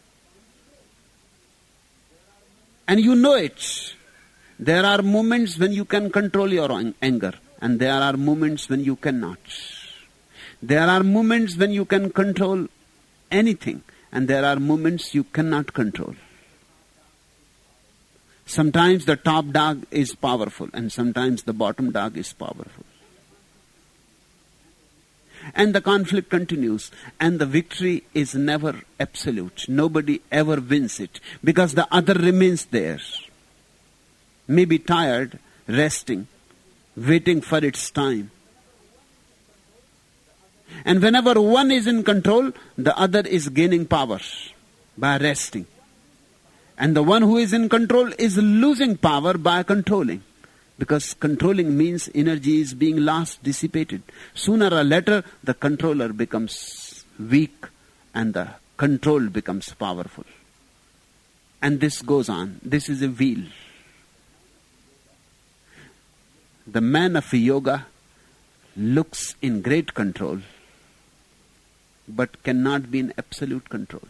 And you know it. There are moments when you can control your anger. And there are moments when you cannot. There are moments when you can control anything. And there are moments you cannot control. Sometimes the top dog is powerful. And sometimes the bottom dog is powerful. And the conflict continues. And the victory is never absolute. Nobody ever wins it. Because the other remains there. Maybe tired, resting, waiting for its time. And whenever one is in control, the other is gaining power by resting. And the one who is in control is losing power by controlling. Because controlling means energy is being lost, dissipated. Sooner or later, the controller becomes weak and the control becomes powerful. And this goes on. This is a wheel. The man of yoga looks in great control, but cannot be in absolute control.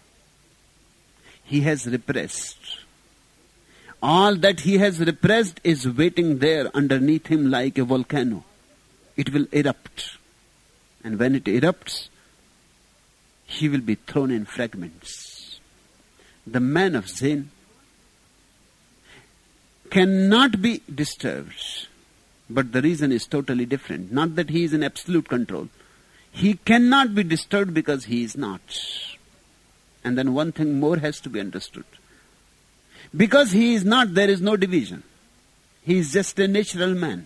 He has repressed. All that he has repressed is waiting there underneath him like a volcano. It will erupt. And when it erupts, he will be thrown in fragments. The man of Zen cannot be disturbed. But the reason is totally different. Not that he is in absolute control. He cannot be disturbed because he is not. And then one thing more has to be understood. Because he is not, there is no division. He is just a natural man.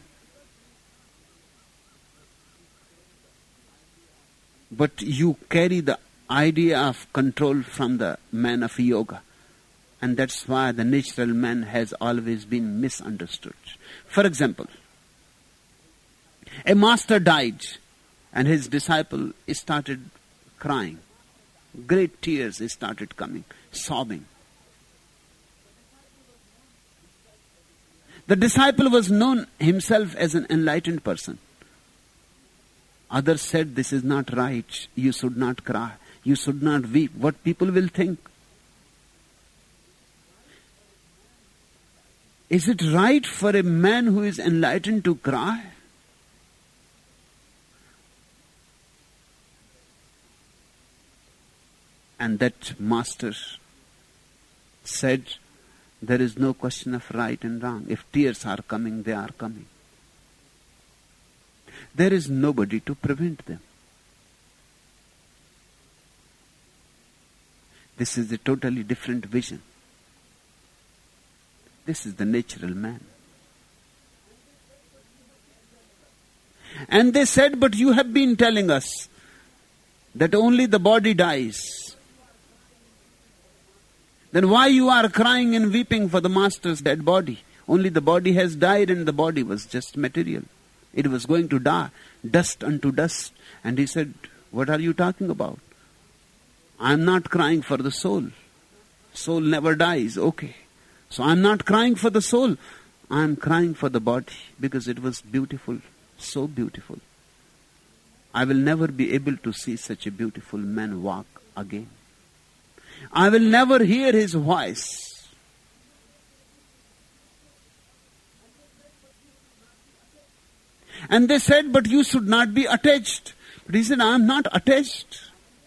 But you carry the idea of control from the man of yoga. And that's why the natural man has always been misunderstood. For example, a master died and his disciple started crying. Great tears started coming, sobbing. The disciple was known himself as an enlightened person. Others said, this is not right. You should not cry. You should not weep. What people will think? Is it right for a man who is enlightened to cry? And that master said, there is no question of right and wrong. If tears are coming, they are coming. There is nobody to prevent them. This is a totally different vision. This is the natural man. And they said, but you have been telling us that only the body dies. Then why you are crying and weeping for the master's dead body? Only the body has died and the body was just material. It was going to die, dust unto dust. And he said, what are you talking about? I am not crying for the soul. Soul never dies, okay. So I am not crying for the soul. I am crying for the body because it was beautiful, so beautiful. I will never be able to see such a beautiful man walk again. I will never hear his voice. And they said, but you should not be attached. But he said, I am not attached.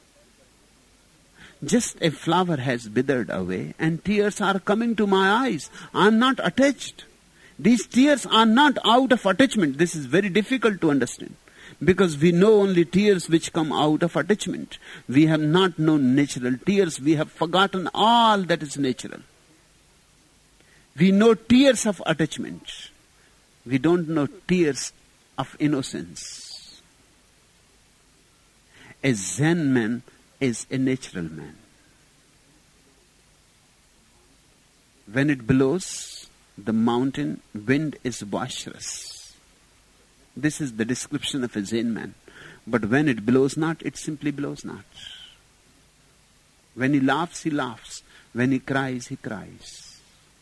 Just a flower has withered away and tears are coming to my eyes. I am not attached. These tears are not out of attachment. This is very difficult to understand. Because we know only tears which come out of attachment. We have not known natural tears. We have forgotten all that is natural. We know tears of attachment. We don't know tears of innocence. A Zen man is a natural man. When it blows, the mountain wind is boisterous. This is the description of a Zen man. But when it blows not, it simply blows not. When he laughs, he laughs. When he cries, he cries.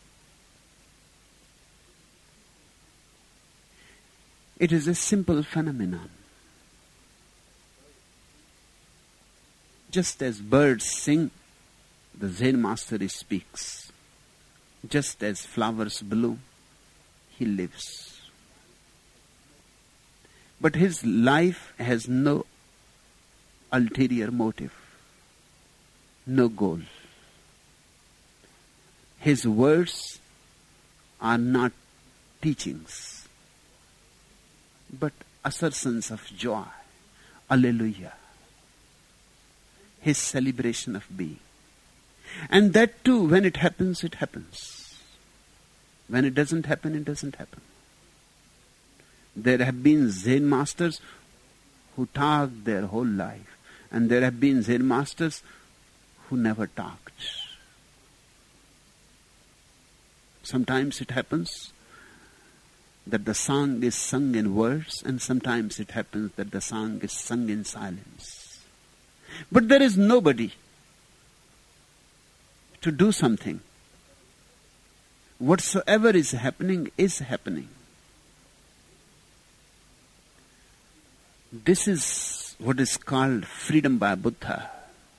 It is a simple phenomenon. Just as birds sing, the Zen master speaks. Just as flowers bloom, he lives. But his life has no ulterior motive, no goal. His words are not teachings, but assertions of joy. Alleluia. His celebration of being. And that too, when it happens, it happens. When it doesn't happen, it doesn't happen. There have been Zen masters who talked their whole life. And there have been Zen masters who never talked. Sometimes it happens that the song is sung in words, and sometimes it happens that the song is sung in silence. But there is nobody to do something. Whatsoever is happening is happening. This is what is called freedom by Buddha.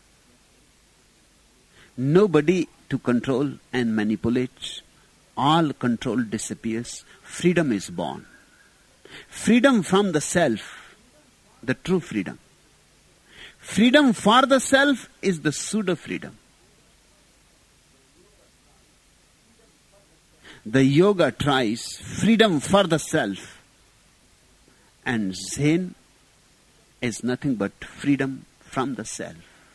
Nobody to control and manipulate. All control disappears. Freedom is born. Freedom from the self, the true freedom. Freedom for the self is the pseudo-freedom. The yoga tries freedom for the self, and Zen is nothing but freedom from the self.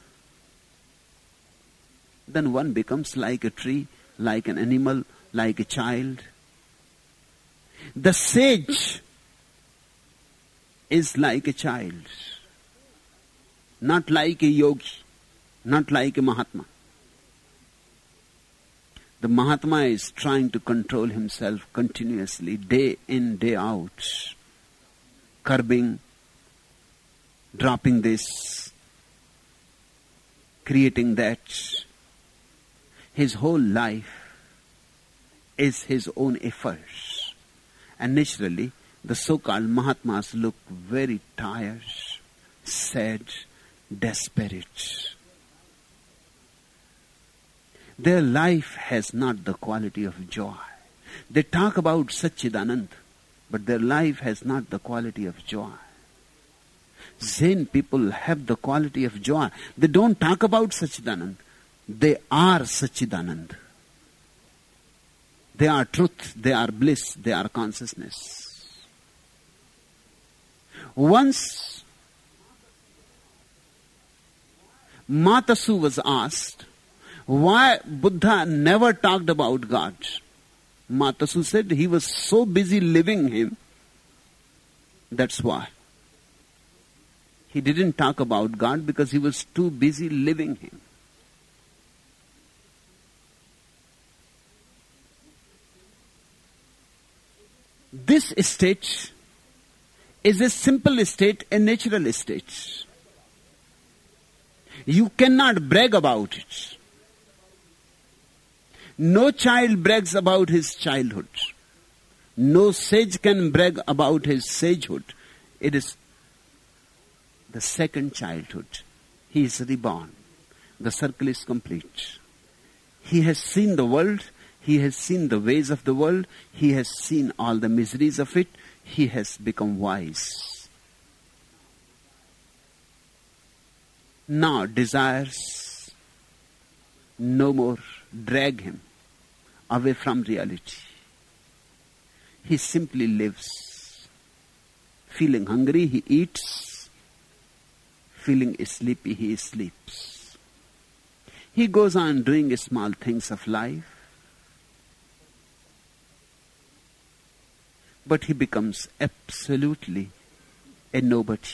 Then one becomes like a tree, like an animal, like a child. The sage is like a child, not like a yogi, not like a Mahatma. The Mahatma is trying to control himself continuously, day in, day out, curbing, dropping this, creating that. His whole life is his own efforts. And naturally, the so-called Mahatmas look very tired, sad, desperate. Their life has not the quality of joy. They talk about Satchidanand, but their life has not the quality of joy. Zen people have the quality of joy. They don't talk about Satchidanand. They are Satchidanand. They are truth, they are bliss, they are consciousness. Once Matasu was asked why Buddha never talked about God. Matasu said he was so busy living him, that's why. He didn't talk about God because he was too busy living him. This state is a simple state, a natural state. You cannot brag about it. No child brags about his childhood. No sage can brag about his sagehood. It is the second childhood. He is reborn. The circle is complete. He has seen the world. He has seen the ways of the world. He has seen all the miseries of it. He has become wise. Now desires no more drag him away from reality. He simply lives. Feeling hungry, he eats. Feeling sleepy, he sleeps. He goes on doing small things of life. But he becomes absolutely a nobody.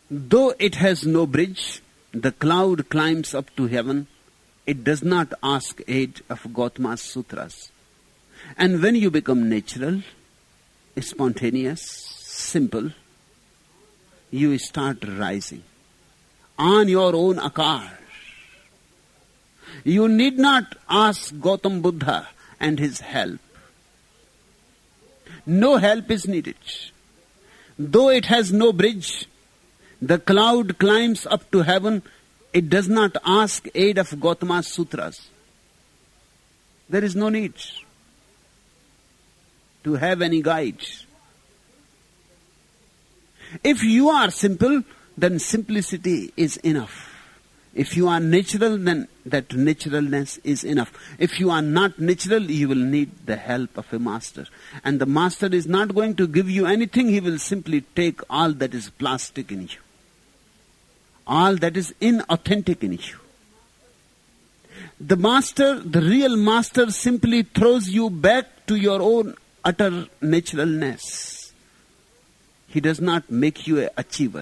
Though it has no bridge, the cloud climbs up to heaven. It does not ask aid of Gautama's sutras. And when you become natural, spontaneous, simple, you start rising on your own account. You need not ask Gautam Buddha and his help. No help is needed. Though it has no bridge, the cloud climbs up to heaven. It does not ask aid of Gautama's sutras. There is no need to have any guide. If you are simple, then simplicity is enough. If you are natural, then that naturalness is enough. If you are not natural, you will need the help of a master. And the master is not going to give you anything. He will simply take all that is plastic in you, all that is inauthentic in you. The master, the real master, simply throws you back to your own utter naturalness. He does not make you an achiever.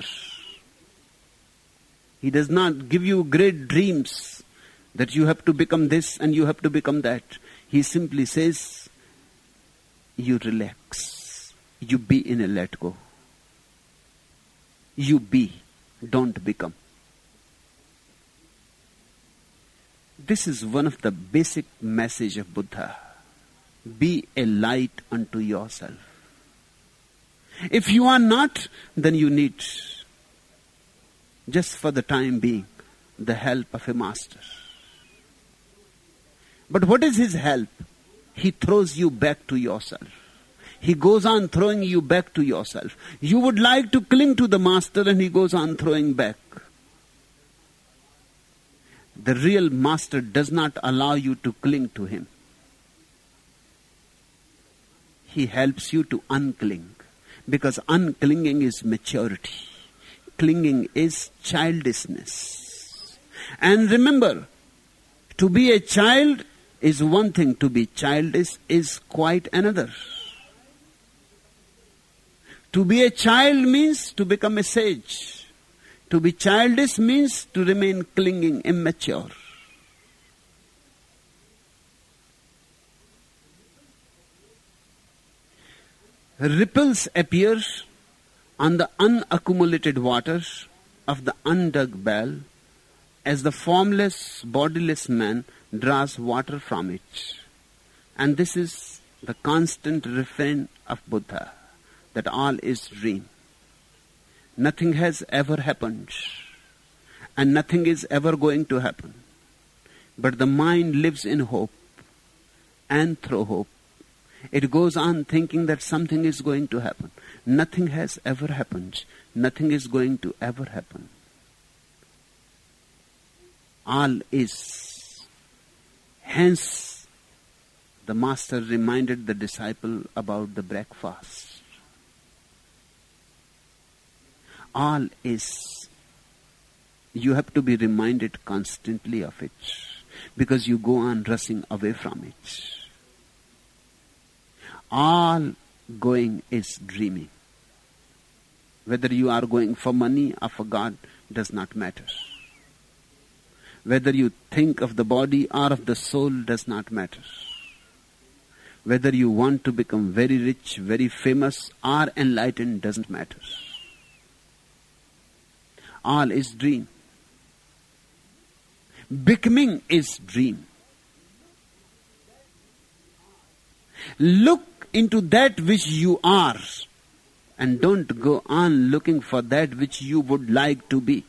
He does not give you great dreams that you have to become this and you have to become that. He simply says, you relax. You be in a let go. You be, don't become. This is one of the basic message of Buddha. Be a light unto yourself. If you are not, then you need, just for the time being, the help of a master. But what is his help? He throws you back to yourself. He goes on throwing you back to yourself. You would like to cling to the master and he goes on throwing back. The real master does not allow you to cling to him. He helps you to uncling. Because unclinging is maturity. Clinging is childishness. And remember, to be a child is one thing, to be childish is quite another. To be a child means to become a sage. To be childish means to remain clinging, immature. Ripples appear on the unaccumulated waters of the undug well as the formless, bodiless man draws water from it. And this is the constant refrain of Buddha, that all is dream. Nothing has ever happened, and nothing is ever going to happen. But the mind lives in hope, and through hope, it goes on thinking that something is going to happen. Nothing has ever happened. Nothing is going to ever happen. All is. Hence, the master reminded the disciple about the breakfast. All is. You have to be reminded constantly of it, because you go on rushing away from it. All going is dreaming. Whether you are going for money or for God does not matter. Whether you think of the body or of the soul does not matter. Whether you want to become very rich, very famous or enlightened doesn't matter. All is dream. Becoming is dream. Look into that which you are, and don't go on looking for that which you would like to be.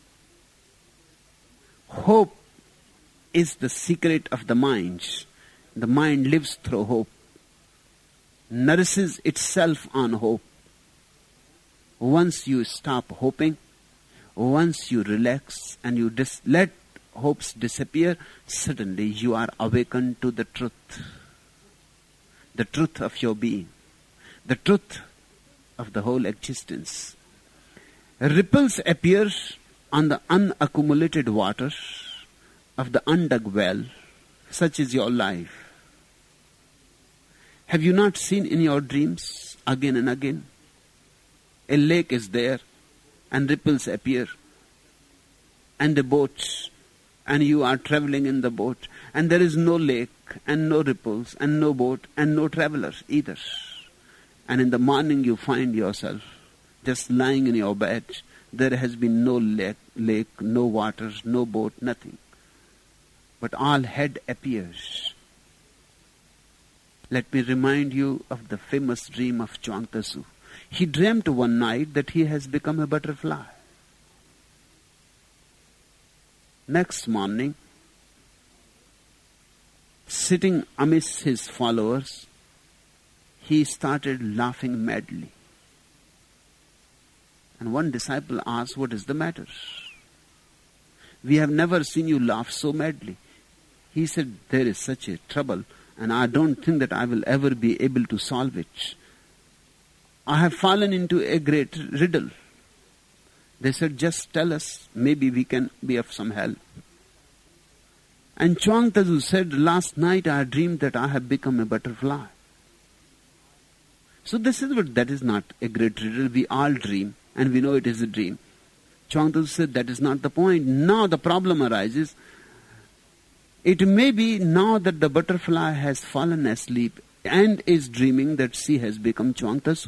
Hope is the secret of the mind. The mind lives through hope, nourishes itself on hope. Once you stop hoping, once you relax and you dis- let hopes disappear, suddenly you are awakened to the truth. The truth of your being. The truth of the whole existence. Ripples appear on the unaccumulated waters of the undug well. Such is your life. Have you not seen in your dreams again and again? A lake is there. and ripples appear, and a boat, and you are traveling in the boat, and there is no lake, and no ripples, and no boat, and no traveler either. And in the morning you find yourself just lying in your bed. There has been no lake, lake, no water, no boat, nothing. But all head appears. Let me remind you of the famous dream of Chuang Tzu. He dreamt one night that he has become a butterfly. Next morning, sitting amidst his followers, he started laughing madly. And one disciple asked, "What is the matter? We have never seen you laugh so madly." He said, "There is such a trouble, and I don't think that I will ever be able to solve it. I have fallen into a great riddle." They said, "Just tell us, maybe we can be of some help." And Chuang Tzu said, "Last night I dreamed that I have become a butterfly." So this is what, that is not a great riddle. We all dream, and we know it is a dream. Chuang Tzu said, that is not the point. Now the problem arises. It may be now that the butterfly has fallen asleep and is dreaming that she has become Chuang Tzu.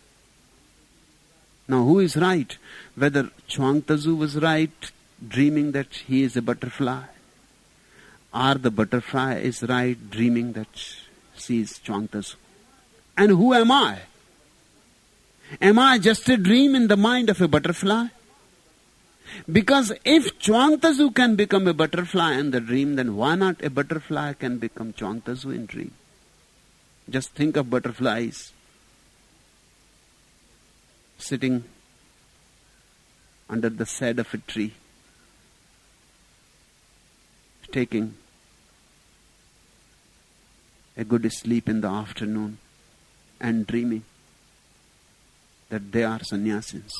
Now who is right? Whether Chuang Tzu was right, dreaming that he is a butterfly, or the butterfly is right, dreaming that she is Chuang Tzu. And who am I? Am I just a dream in the mind of a butterfly? Because if Chuang Tzu can become a butterfly in the dream, then why not a butterfly can become Chuang Tzu in dream? Just think of butterflies sitting under the shade of a tree, taking a good sleep in the afternoon and dreaming that they are sannyasis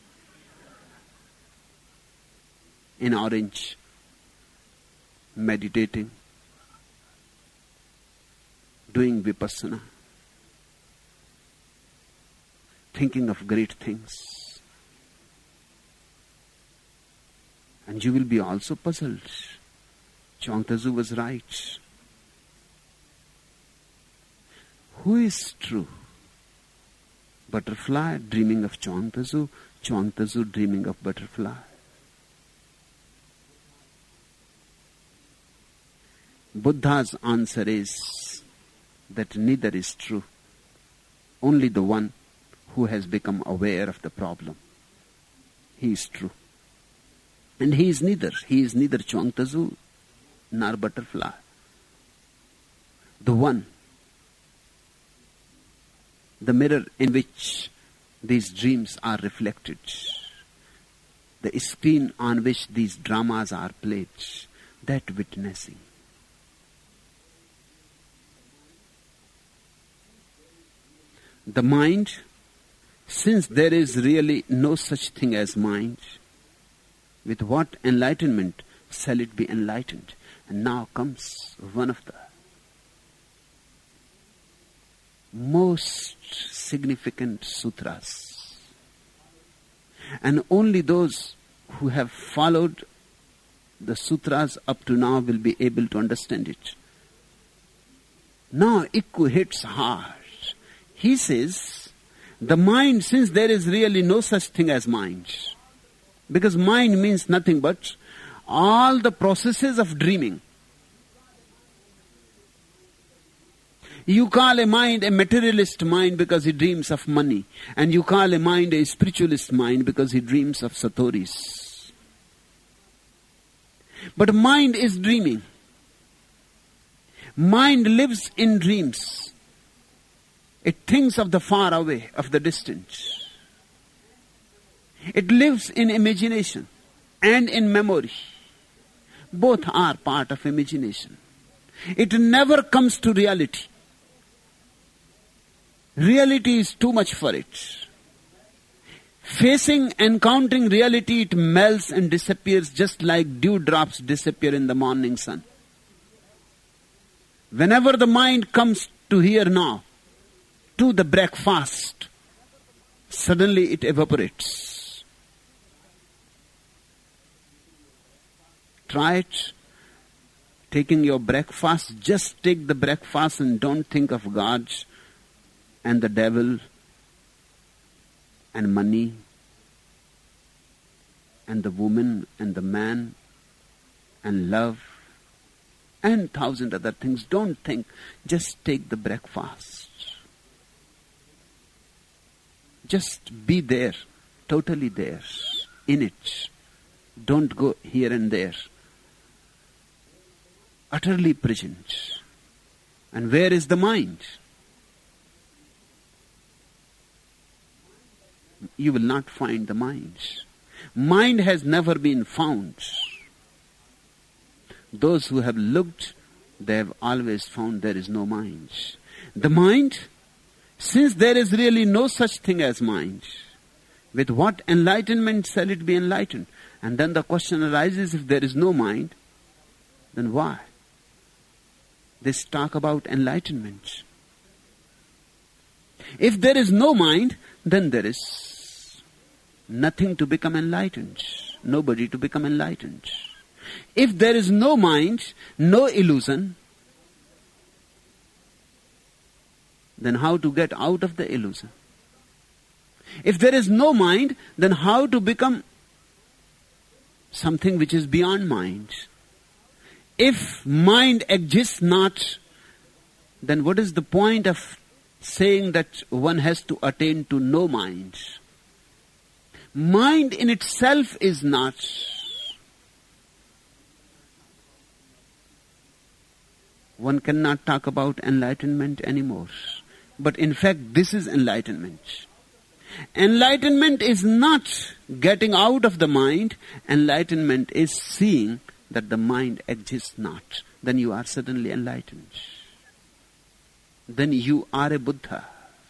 in orange, meditating, doing vipassana, thinking of great things. And you will be also puzzled. Chuang Tzu was right. Who is true? Butterfly dreaming of Chuang Tzu, Chuang Tzu dreaming of butterfly. Buddha's answer is that neither is true. Only the one who has become aware of the problem, he is true. And he is neither. He is neither Chuang Tzu nor butterfly. The one, the mirror in which these dreams are reflected, the screen on which these dramas are played, that witnessing. The mind, since there is really no such thing as mind, with what enlightenment shall it be enlightened? And now comes one of the most significant sutras. And only those who have followed the sutras up to now will be able to understand it. Now Ikku hits hard. He says, the mind, since there is really no such thing as mind, because mind means nothing but all the processes of dreaming. You call a mind a materialist mind because he dreams of money, and you call a mind a spiritualist mind because he dreams of satoris. But mind is dreaming. Mind lives in dreams. It thinks of the far away, of the distant. It lives in imagination and in memory. Both are part of imagination. It never comes to reality. Reality is too much for it. Facing, encountering reality, it melts and disappears just like dewdrops disappear in the morning sun. Whenever the mind comes to here now, to the breakfast, suddenly it evaporates. try it. Taking your breakfast, just take the breakfast and don't think of God and the devil and money and the woman and the man and love and thousand other things. Don't think. Just take the breakfast. Just be there, totally there, in it. Don't go here and there. Utterly present. And where is the mind? You will not find the mind. Mind has never been found. Those who have looked, they have always found there is no mind. The mind, since there is really no such thing as mind, with what enlightenment shall it be enlightened? And then the question arises, if there is no mind, then why? This talk about enlightenment. If there is no mind, then there is nothing to become enlightened. Nobody to become enlightened. If there is no mind, no illusion, then how to get out of the illusion? If there is no mind, then how to become something which is beyond mind? If mind exists not, then what is the point of saying that one has to attain to no mind? Mind in itself is not. One cannot talk about enlightenment anymore. But in fact, this is enlightenment. Enlightenment is not getting out of the mind. Enlightenment is seeing that the mind exists not. Then you are suddenly enlightened. Then you are a Buddha.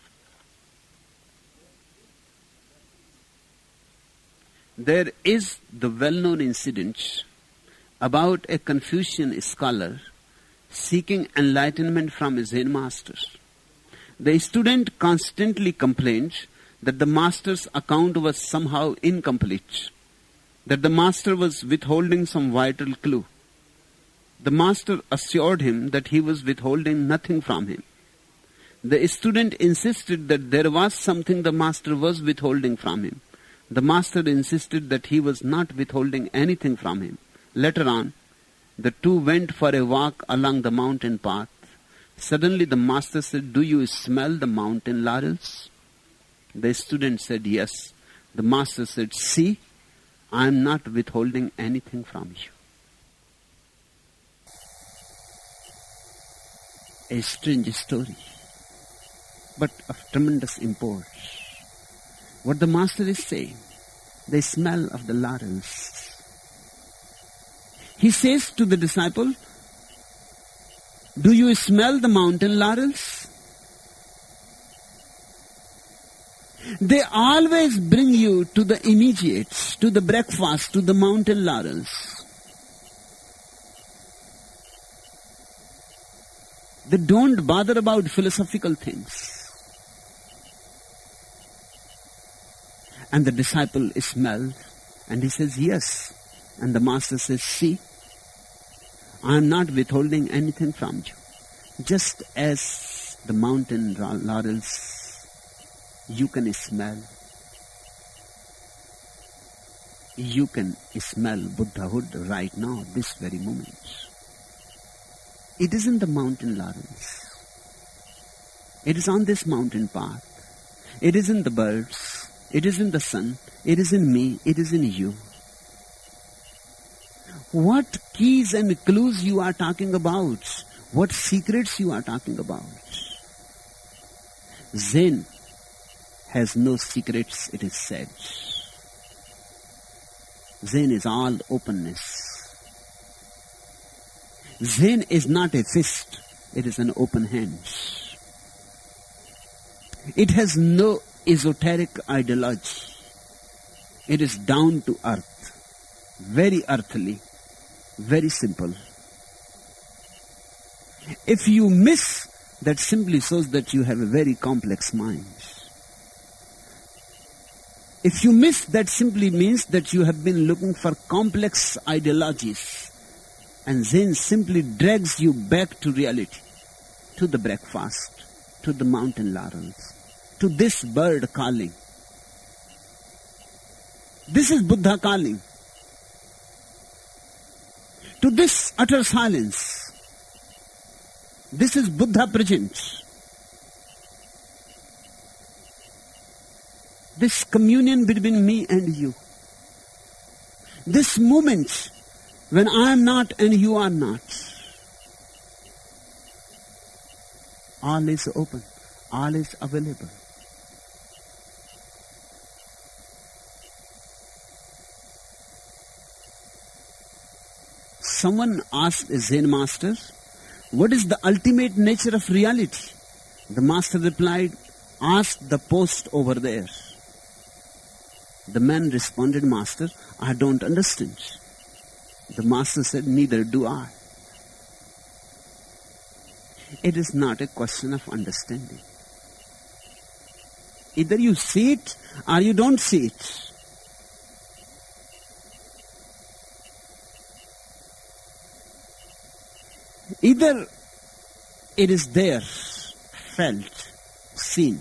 There is the well-known incident about a Confucian scholar seeking enlightenment from a Zen master. The student constantly complained that the master's account was somehow incomplete, that the master was withholding some vital clue. The master assured him that he was withholding nothing from him. The student insisted that there was something the master was withholding from him. The master insisted that he was not withholding anything from him. Later on, the two went for a walk along the mountain path. Suddenly the master said, "Do you smell the mountain laurels?" The student said, "Yes." The master said, "See, I am not withholding anything from you." A strange story, but of tremendous import. What the master is saying, the smell of the laurels. He says to the disciple, "Do you smell the mountain laurels?" They always bring you to the immediate, to the breakfast, to the mountain laurels. They don't bother about philosophical things. And the disciple smelled and he says, "Yes." And the master says, "See, I am not withholding anything from you. Just as the mountain laurels, you can smell. You can smell Buddhahood right now, this very moment. It is in the mountain laurels. It is on this mountain path. It is in the birds. It is in the sun. It is in me. It is in you. What keys and clues you are talking about? What secrets you are talking about? Zen has no secrets, it is said. Zen is all openness. Zen is not a fist, it is an open hand. It has no esoteric ideology. It is down to earth, very earthly, very simple. If you miss, that simply shows that you have a very complex mind. If you miss, that simply means that you have been looking for complex ideologies, And Zen simply drags you back to reality, to the breakfast, to the mountain laurels, to this bird calling. This is Buddha calling. To this utter silence. This is Buddha present. This communion between me and you. This moment when I am not and you are not. All is open. All is available. Someone asked a Zen master, what is the ultimate nature of reality? The master replied, ask the post over there. The man responded, Master, I don't understand. The master said, neither do I. It is not a question of understanding. Either you see it or you don't see it. Either it is there, felt, seen,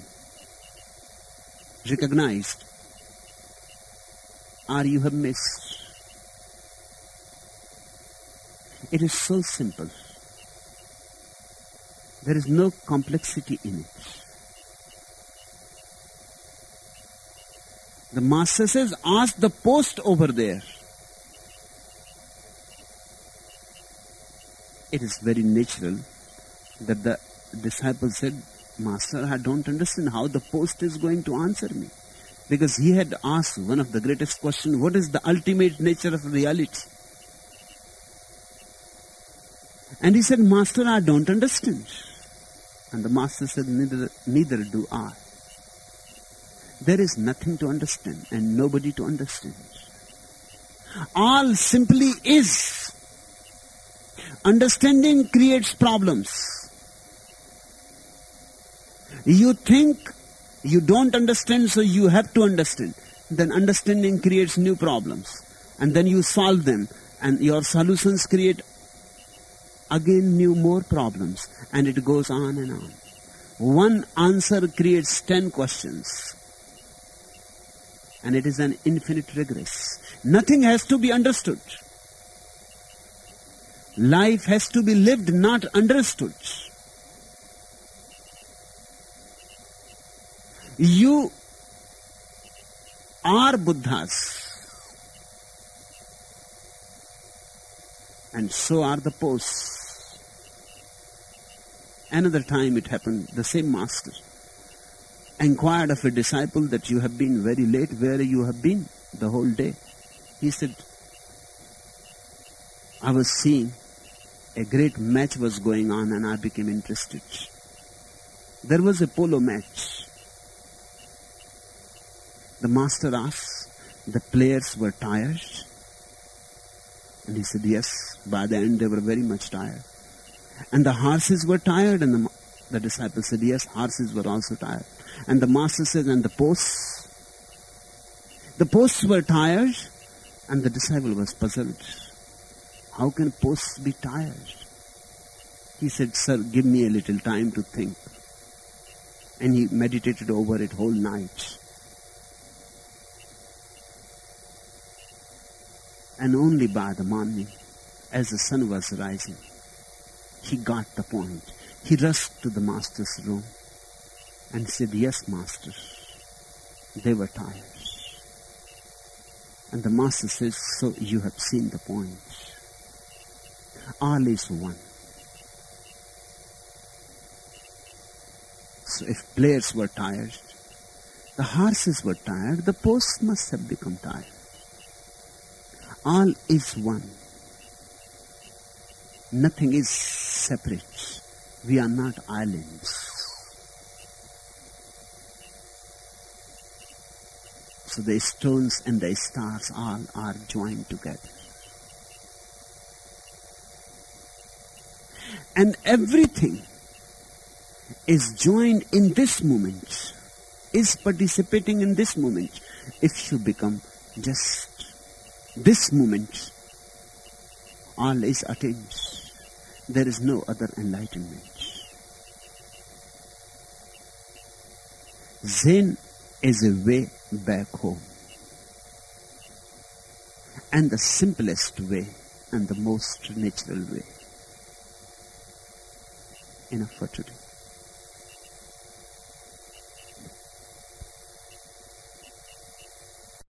recognized, or you have missed. It is so simple. There is no complexity in it. The master says, ask the post over there. It is very natural that the disciple said, Master, I don't understand how the post is going to answer me. Because he had asked one of the greatest questions, what is the ultimate nature of reality? And he said, Master, I don't understand. And the master said, neither, neither do I. There is nothing to understand and nobody to understand. All simply is. Understanding creates problems. You think you don't understand, so you have to understand. Then understanding creates new problems. And then you solve them. And your solutions create again new more problems. And it goes on and on. One answer creates ten questions. And it is an infinite regress. Nothing has to be understood. Life has to be lived, not understood. You are Buddhas. And so are the posts. Another time it happened, the same master inquired of a disciple that you have been very late, where you have been the whole day. He said, I was seeing a great match was going on and I became interested. There was a polo match. The master asked, the players were tired? And he said, yes, by the end they were very much tired. And the horses were tired? And the, the disciple said, yes, horses were also tired. And the master said, and the posts? The posts were tired? And the disciple was puzzled. How can posts be tired? He said, sir, give me a little time to think. And he meditated over it whole night. And only by the morning, as the sun was rising, he got the point. He rushed to the master's room and said, yes, master, they were tired. And the master says, so you have seen the point. All is one. So if players were tired, the horses were tired, the posts must have become tired. All is one. Nothing is separate. We are not islands. So the stones and the stars all are joined together. And everything is joined in this moment, is participating in this moment. If you become just this moment, all is attained. There is no other enlightenment. Zen is a way back home, and the simplest way and the most natural way. Enough for today.